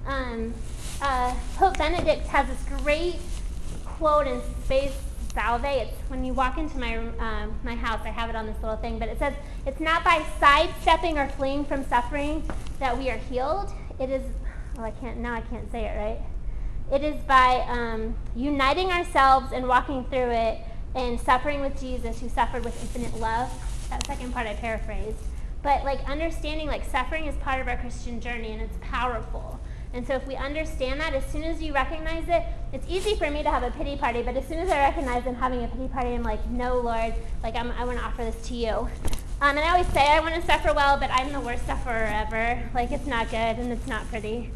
Pope Benedict has this great quote in Spe Salve. It's when you walk into my house, I have it on this little thing, but it says, it's not by sidestepping or fleeing from suffering that we are healed. It is, I can't say it right. It is by uniting ourselves and walking through it and suffering with Jesus, who suffered with infinite love. That second part I paraphrased. But like understanding like suffering is part of our Christian journey, and it's powerful. And so if we understand that, as soon as you recognize it, it's easy for me to have a pity party, but as soon as I recognize I'm having a pity party, I'm like, no, Lord, like I want to offer this to you. And I always say I want to suffer well, but I'm the worst sufferer ever. Like it's not good and it's not pretty.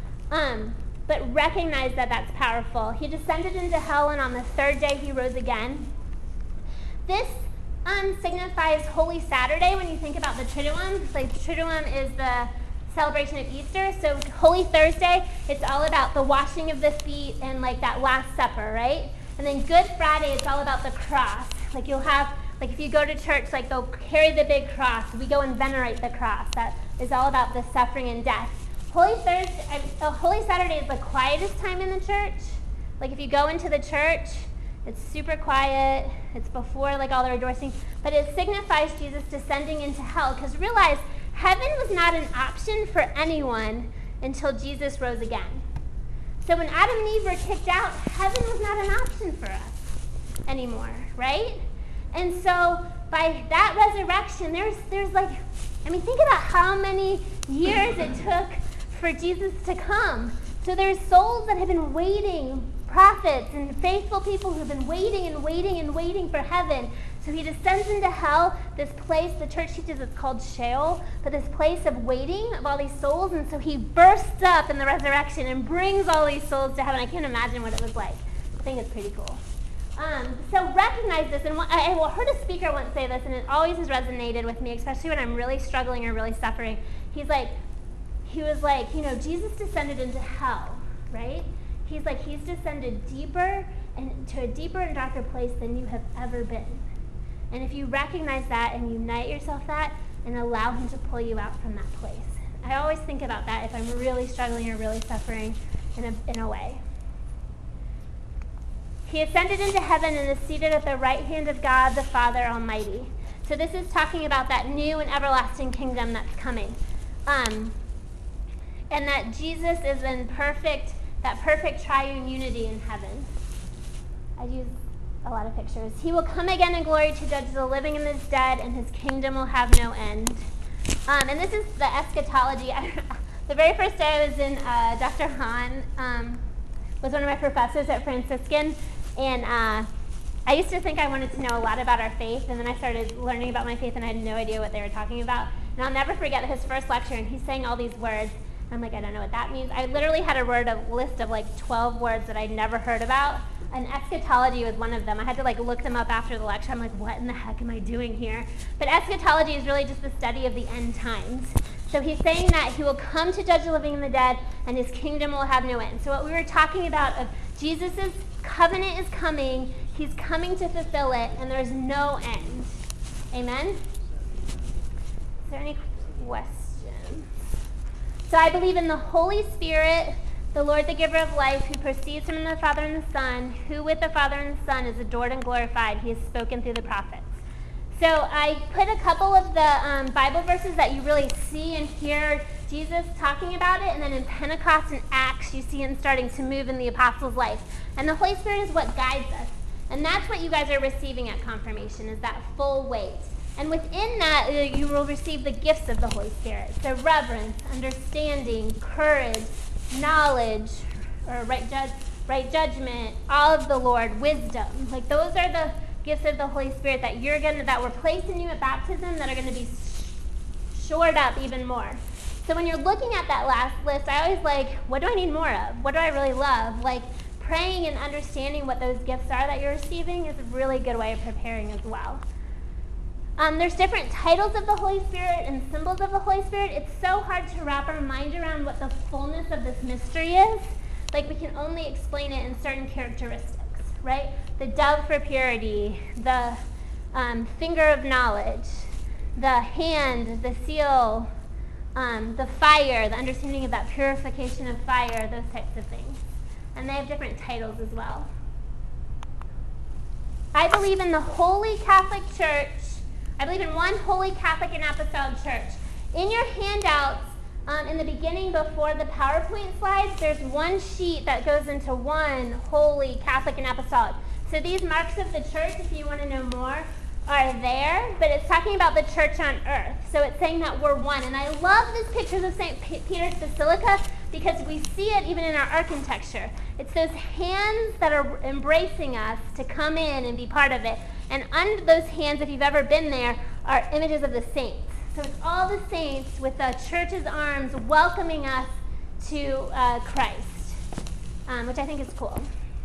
But recognize that that's powerful. He descended into hell, and on the third day he rose again. This signifies Holy Saturday when you think about the Triduum. Like Triduum is the celebration of Easter. So Holy Thursday, it's all about the washing of the feet and like that Last Supper, right? And then Good Friday, it's all about the cross. Like you'll have, like if you go to church, like they'll carry the big cross. We go and venerate the cross. That is all about the suffering and death. Holy Saturday is the quietest time in the church. Like if you go into the church, it's super quiet. It's before like all the rejoicing. But it signifies Jesus descending into hell. Because realize, heaven was not an option for anyone until Jesus rose again. So when Adam and Eve were kicked out, heaven was not an option for us anymore, right? And so by that resurrection, there's like, I mean, think about how many years it took for Jesus to come. So there's souls that have been waiting, prophets and faithful people who've been waiting and waiting and waiting for heaven. So he descends into hell, this place, the church teaches it's called Sheol, but this place of waiting of all these souls. And so he bursts up in the resurrection and brings all these souls to heaven. I can't imagine what it was like. I think it's pretty cool. So recognize this. And I heard a speaker once say this, and it always has resonated with me, especially when I'm really struggling or really suffering. He was like, you know, Jesus descended into hell, right? He's descended deeper and to a deeper and darker place than you have ever been. And if you recognize that and unite yourself that and allow him to pull you out from that place. I always think about that if I'm really struggling or really suffering in a way. He ascended into heaven and is seated at the right hand of God the Father Almighty. So this is talking about that new and everlasting kingdom that's coming. And that Jesus is in that perfect triune unity in heaven. I use a lot of pictures. He will come again in glory to judge the living and the dead, and his kingdom will have no end. And this is the eschatology. The very first day I was in, Dr. Hahn was one of my professors at Franciscan, and I used to think I wanted to know a lot about our faith, and then I started learning about my faith, and I had no idea what they were talking about. And I'll never forget his first lecture, and he's saying all these words. I'm like, I don't know what that means. I literally had a list of like 12 words that I'd never heard about, and eschatology was one of them. I had to like look them up after the lecture. I'm like, what in the heck am I doing here? But eschatology is really just the study of the end times. So he's saying that he will come to judge the living and the dead, and his kingdom will have no end. So what we were talking about of Jesus' covenant is coming, he's coming to fulfill it, and there's no end. Amen? Is there any questions? So I believe in the Holy Spirit, the Lord, the giver of life, who proceeds from the Father and the Son, who with the Father and the Son is adored and glorified. He has spoken through the prophets. So I put a couple of the Bible verses that you really see and hear Jesus talking about it, and then in Pentecost and Acts, you see him starting to move in the apostles' life. And the Holy Spirit is what guides us. And that's what you guys are receiving at confirmation, is that full weight. And within that, you will receive the gifts of the Holy Spirit. So reverence, understanding, courage, knowledge, or right judgment, all of the Lord, wisdom. Like those are the gifts of the Holy Spirit that were placed in you at baptism that are going to be shored up even more. So when you're looking at that last list, I always like, what do I need more of? What do I really love? Like praying and understanding what those gifts are that you're receiving is a really good way of preparing as well. There's different titles of the Holy Spirit and symbols of the Holy Spirit. It's so hard to wrap our mind around what the fullness of this mystery is. Like we can only explain it in certain characteristics, right? The dove for purity, the finger of knowledge, the hand, the seal, the fire, the understanding of that purification of fire, those types of things. And they have different titles as well. I believe in the Holy Catholic Church. I believe in one Holy Catholic and Apostolic Church. In your handouts, in the beginning before the PowerPoint slides, there's one sheet that goes into one Holy Catholic and Apostolic. So these marks of the church, if you want to know more, are there, but it's talking about the church on earth. So it's saying that we're one. And I love these pictures of St. Peter's Basilica because we see it even in our architecture. It's those hands that are embracing us to come in and be part of it. And under those hands, if you've ever been there, are images of the saints. So it's all the saints with the church's arms welcoming us to Christ, which I think is cool.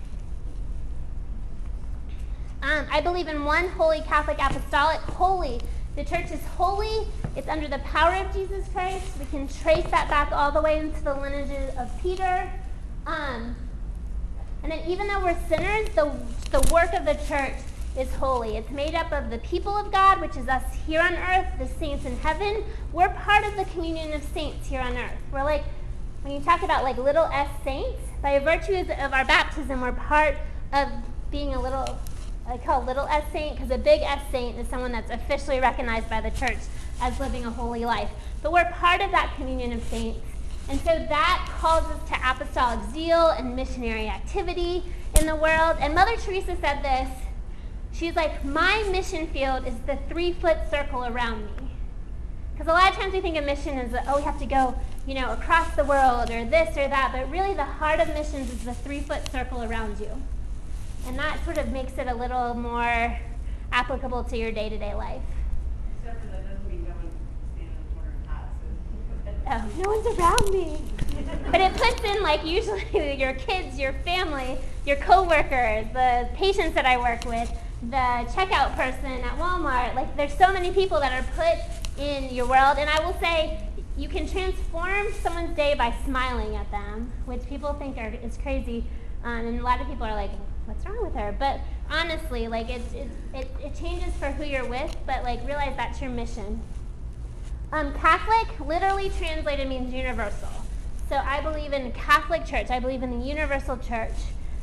I believe in one Holy Catholic Apostolic. Holy. The church is holy. It's under the power of Jesus Christ. We can trace that back all the way into the lineage of Peter. And then even though we're sinners, the work of the church is holy. It's made up of the people of God, which is us here on earth, the saints in heaven. We're part of the communion of saints here on earth. We're like, when you talk about like little s saints, by virtue of our baptism, we're part of being a little, I call little s saint, because a big S saint is someone that's officially recognized by the church as living a holy life. But we're part of that communion of saints. And so that calls us to apostolic zeal and missionary activity in the world. And Mother Teresa said this. She's like, my mission field is the 3-foot circle around me. Because a lot of times we think of mission as, we have to go, across the world or this or that. But really the heart of missions is the 3-foot circle around you. And that sort of makes it a little more applicable to your day-to-day life. Except for that doesn't mean no one standing in front of hats. Oh, no one's around me. But it puts in, like, usually your kids, your family, your coworkers, the patients that I work with, the checkout person at Walmart. Like, there's so many people that are put in your world. And I will say, you can transform someone's day by smiling at them, which people think is crazy. And a lot of people are like, what's wrong with her? But honestly, like, it changes for who you're with, but, like, realize that's your mission. Catholic, literally translated, means universal. So I believe in Catholic Church. I believe in the universal church.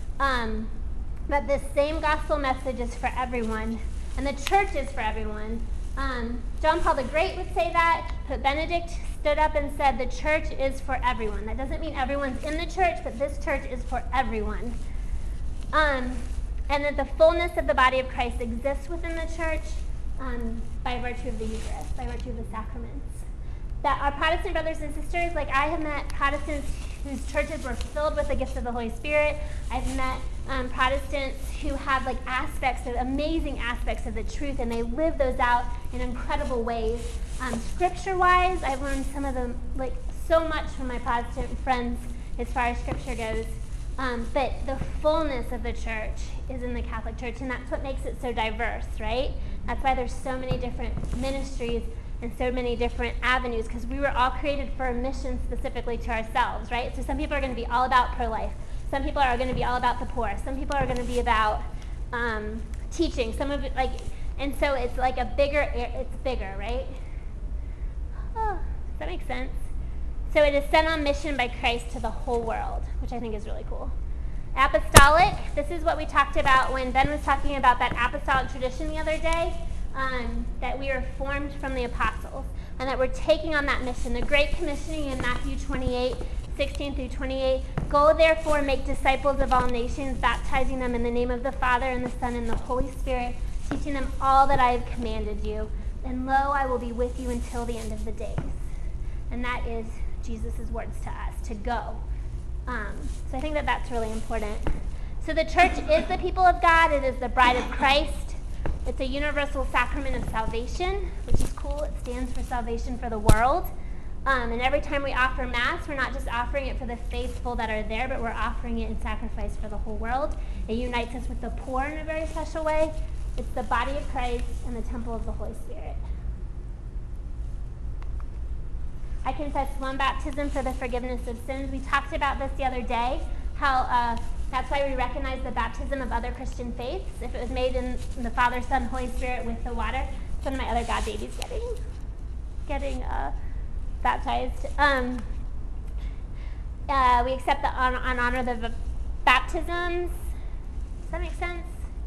That this same gospel message is for everyone. And the church is for everyone. John Paul the Great would say that. Pope Benedict stood up and said the church is for everyone. That doesn't mean everyone's in the church, but this church is for everyone. And that the fullness of the body of Christ exists within the church by virtue of the Eucharist, by virtue of the sacraments. That our Protestant brothers and sisters, like I have met Protestants whose churches were filled with the gift of the Holy Spirit. I've met Protestants who have like amazing aspects of the truth, and they live those out in incredible ways. Scripture-wise, I've learned some of them, like so much from my Protestant friends as far as Scripture goes. But the fullness of the church is in the Catholic Church, and that's what makes it so diverse, right? That's why there's so many different ministries and so many different avenues, because we were all created for a mission specifically to ourselves, right? So some people are going to be all about pro-life. Some people are going to be all about the poor. Some people are going to be about teaching. Some of it, and so it's like it's bigger, right? Oh, does that make sense? So it is sent on mission by Christ to the whole world, which I think is really cool. Apostolic, this is what we talked about when Ben was talking about that apostolic tradition the other day, that we are formed from the apostles, and that we're taking on that mission. The Great Commissioning in Matthew 28:16 through 28, go therefore make disciples of all nations, baptizing them in the name of the Father and the Son and the Holy Spirit, teaching them all that I have commanded you. And lo, I will be with you until the end of the days. And that is Jesus' words to us, to go. So I think that that's really important. So the church is the people of God. It is the bride of Christ. It's a universal sacrament of salvation, which is cool. It stands for salvation for the world. And every time we offer Mass, we're not just offering it for the faithful that are there, but we're offering it in sacrifice for the whole world. It unites us with the poor in a very special way. It's the body of Christ and the temple of the Holy Spirit. I confess one baptism for the forgiveness of sins. We talked about this the other day, how that's why we recognize the baptism of other Christian faiths. If it was made in the Father, Son, Holy Spirit with the water, it's one of my other God babies getting baptized. We accept on honor the baptisms. Does that make sense?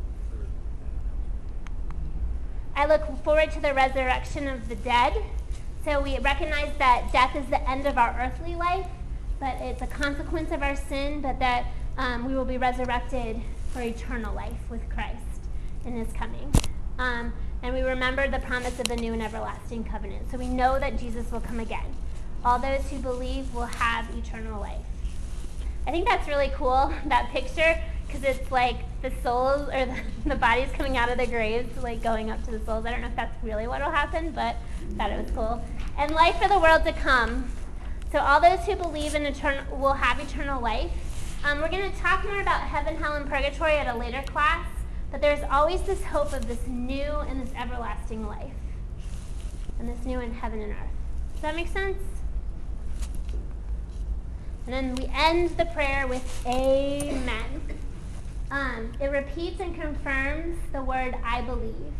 I look forward to the resurrection of the dead. So we recognize that death is the end of our earthly life, but it's a consequence of our sin, but that we will be resurrected for eternal life with Christ in his coming. And we remember the promise of the new and everlasting covenant. So we know that Jesus will come again. All those who believe will have eternal life. I think that's really cool, that picture, because it's like the souls or the bodies coming out of the graves, like going up to the souls. I don't know if that's really what will happen, but I thought it was cool. And life for the world to come. So all those who believe in eternal will have eternal life. We're going to talk more about heaven, hell, and purgatory at a later class, but there's always this hope of this new and this everlasting life, and this new in heaven and earth. Does that make sense? And then we end the prayer with amen. It repeats and confirms the word I believe.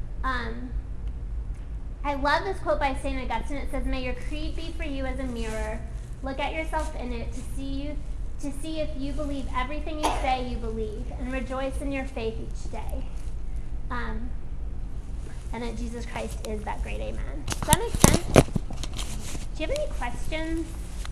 I love this quote by St. Augustine. It says, may your creed be for you as a mirror. Look at yourself in it to see if you believe everything you say you believe, and rejoice in your faith each day. And that Jesus Christ is that great amen. Does that make sense? Do you have any questions?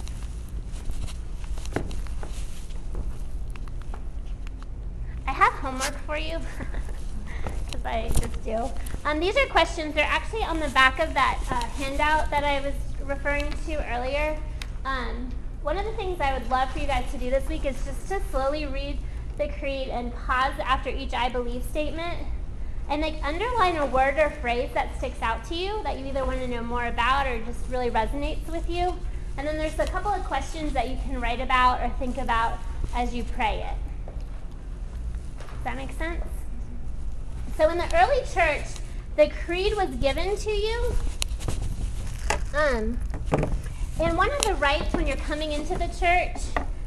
I have homework for you, because I just do. These are questions. They're actually on the back of that handout that I was referring to earlier. One of the things I would love for you guys to do this week is just to slowly read the creed and pause after each I believe statement, and like underline a word or phrase that sticks out to you that you either want to know more about or just really resonates with you. And then there's a couple of questions that you can write about or think about as you pray it. Does that make sense? So in the early church, the creed was given to you. And one of the rites when you're coming into the church,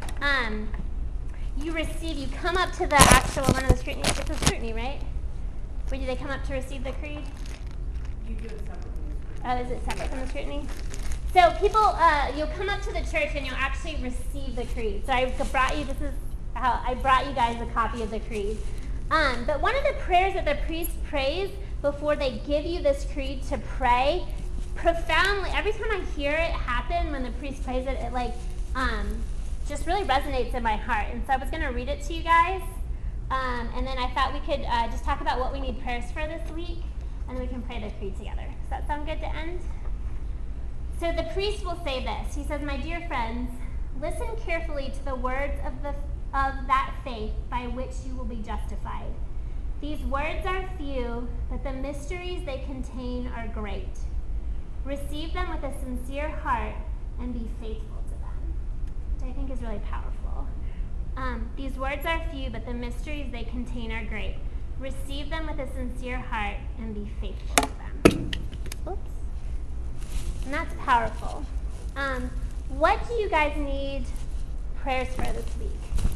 you come up to the actual one of the scrutiny. It's a scrutiny, right? Where do they come up to receive the creed? You do it separately. Oh, is it separate from the scrutiny? So people, you'll come up to the church and you'll actually receive the creed. So I brought you guys a copy of the creed. But one of the prayers that the priest prays before they give you this creed to pray, profoundly, every time I hear it happen when the priest prays it, it like just really resonates in my heart. And so I was going to read it to you guys, and then I thought we could just talk about what we need prayers for this week, and then we can pray the creed together. Does that sound good to end? So the priest will say this. He says, my dear friends, listen carefully to the words of that faith by which you will be justified. These words are few, but the mysteries they contain are great. Receive them with a sincere heart and be faithful to them, which I think is really powerful. These words are few, but the mysteries they contain are great. Receive them with a sincere heart and be faithful to them. Oops. And that's powerful. What do you guys need prayers for this week?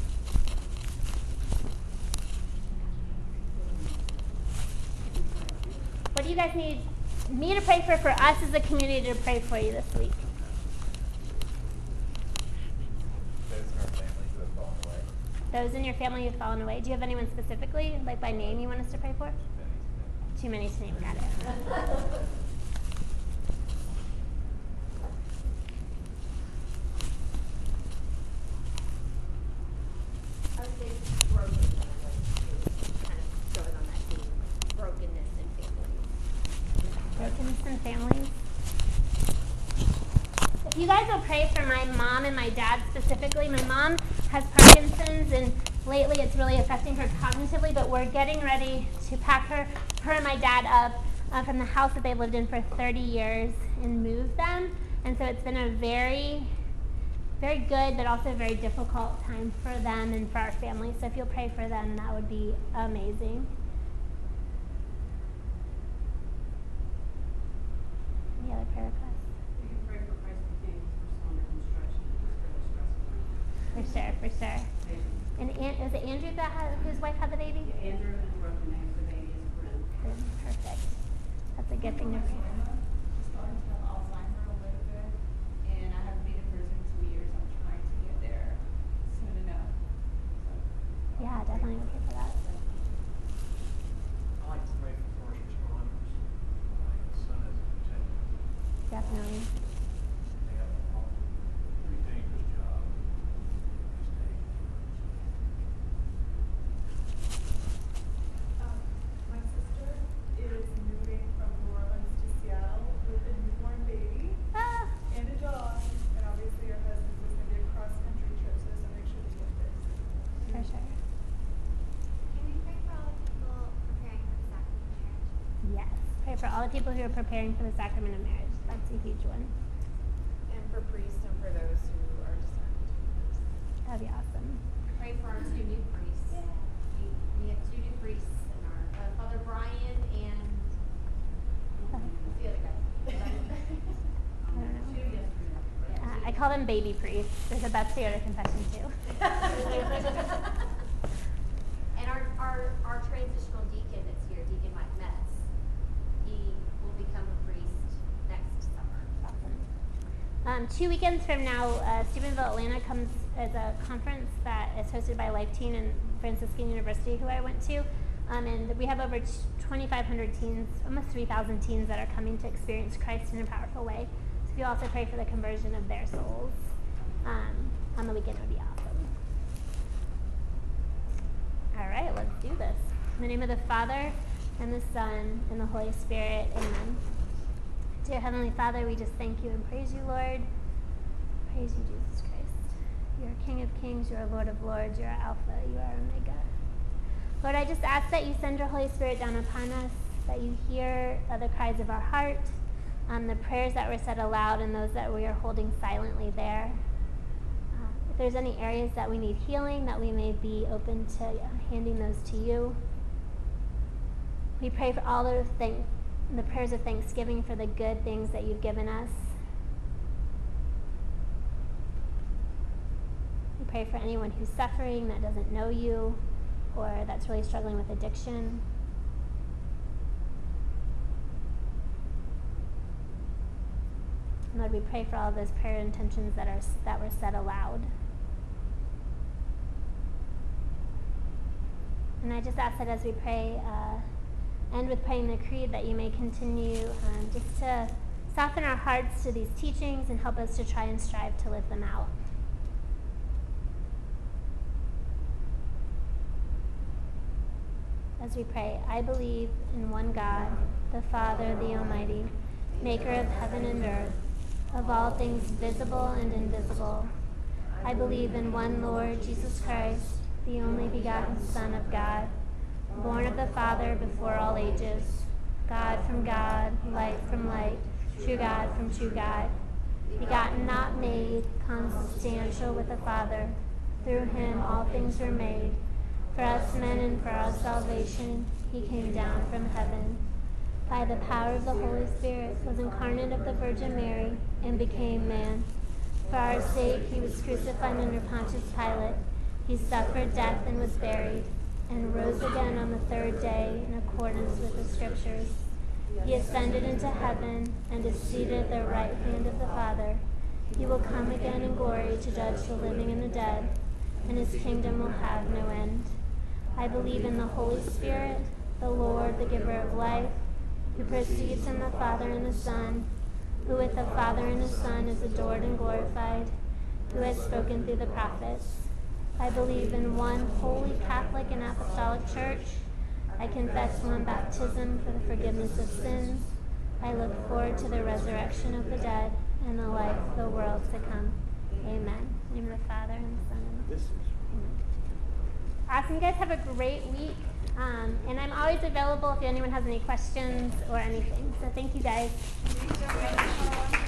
What do you guys need me to pray for us as a community to pray for you this week? those in your family who've fallen away. Do you have anyone specifically, like by name, you want us to pray for? Too many to name. Got it. I would say broken families, kind of going on that theme, brokenness in families. Brokenness in families. If you guys will pray for my mom and my dad specifically. My mom has Parkinson's, and lately it's really affecting her cognitively, but we're getting ready to pack her and my dad up from the house that they've lived in for 30 years and move them. And so it's been a very, very good, but also very difficult time for them and for our family. So if you'll pray for them, that would be amazing. Any other prayer requests? You can pray for Christ the King for under construction. It's really stressful. For sure. And is it Andrew whose wife had the baby? Andrew and broken name, the baby is Brent. Perfect. That's a good thing to pray for. She's starting to have Alzheimer's a little bit, and I haven't been in prison in 2 years. I'm trying to get there soon enough. Yeah, definitely okay for that. I like to pray for first responders. My son is a detective. Definitely. They have a pretty dangerous job these days. My sister is moving from New Orleans to Seattle with a newborn baby Ah, and a dog, and obviously her husband's going to be a cross-country trip, so just to make sure we get this. for sure. Can we pray for all the people preparing for the sacrament of marriage? Yes. Pray for all the people who are preparing for the sacrament of marriage. That's a huge one. And for priests and for those who are discerning to be priests. That'd be awesome. Pray for our 2 new priests. We have 2 new priests, and our Father Brian and who's the other guy? I don't know. I call them baby priests. That's the other confession too. And our transitional deacon that's here, Deacon Mike Metz, he will become a priest next summer. Awesome. 2 weekends from now, Steubenville, Atlanta comes as a conference that is hosted by Life Teen and Franciscan University, who I went to. And we have over 2,500 teens, almost 3,000 teens that are coming to experience Christ in a powerful way. So if you also pray for the conversion of their souls on the weekend, it would be awesome. All right, let's do this. In the name of the Father, and the Son, and the Holy Spirit, amen. Dear Heavenly Father, we just thank you and praise you, Lord. Praise you, Jesus Christ. You are King of Kings, you are Lord of Lords, you are Alpha, you are Omega. Lord, I just ask that you send your Holy Spirit down upon us, that you hear the cries of our heart, the prayers that were said aloud, and those that we are holding silently there. If there's any areas that we need healing, that we may be open to handing those to you. We pray for all the prayers of thanksgiving for the good things that you've given us. We pray for anyone who's suffering, that doesn't know you, or that's really struggling with addiction. Lord, we pray for all of those prayer intentions that were said aloud. And I just ask that as we pray, end with praying the creed, that you may continue just to soften our hearts to these teachings and help us to try and strive to live them out. As we pray, I believe in one God, the Father, the Almighty, maker of heaven and earth, of all things visible and invisible. I believe in one Lord, Jesus Christ, the only begotten Son of God, born of the Father before all ages, God from God, light from light, true God from true God, begotten, not made, consubstantial with the Father. Through him all things were made. For us men and for our salvation, he came down from heaven. By the power of the Holy Spirit, was incarnate of the Virgin Mary, and became man. For our sake he was crucified under Pontius Pilate. He suffered death and was buried, and rose again on the 3rd day in accordance with the Scriptures. He ascended into heaven, and is seated at the right hand of the Father. He will come again in glory to judge the living and the dead, and his kingdom will have no end. I believe in the Holy Spirit, the Lord, the giver of life, who proceeds from the Father and the Son, who with the Father and the Son is adored and glorified, who has spoken through the prophets. I believe in one holy Catholic and apostolic church. I confess one baptism for the forgiveness of sins. I look forward to the resurrection of the dead and the life of the world to come. Amen. In the name of the Father and the Son and the Amen. Awesome. You guys have a great week. And I'm always available if anyone has any questions or anything. So thank you guys.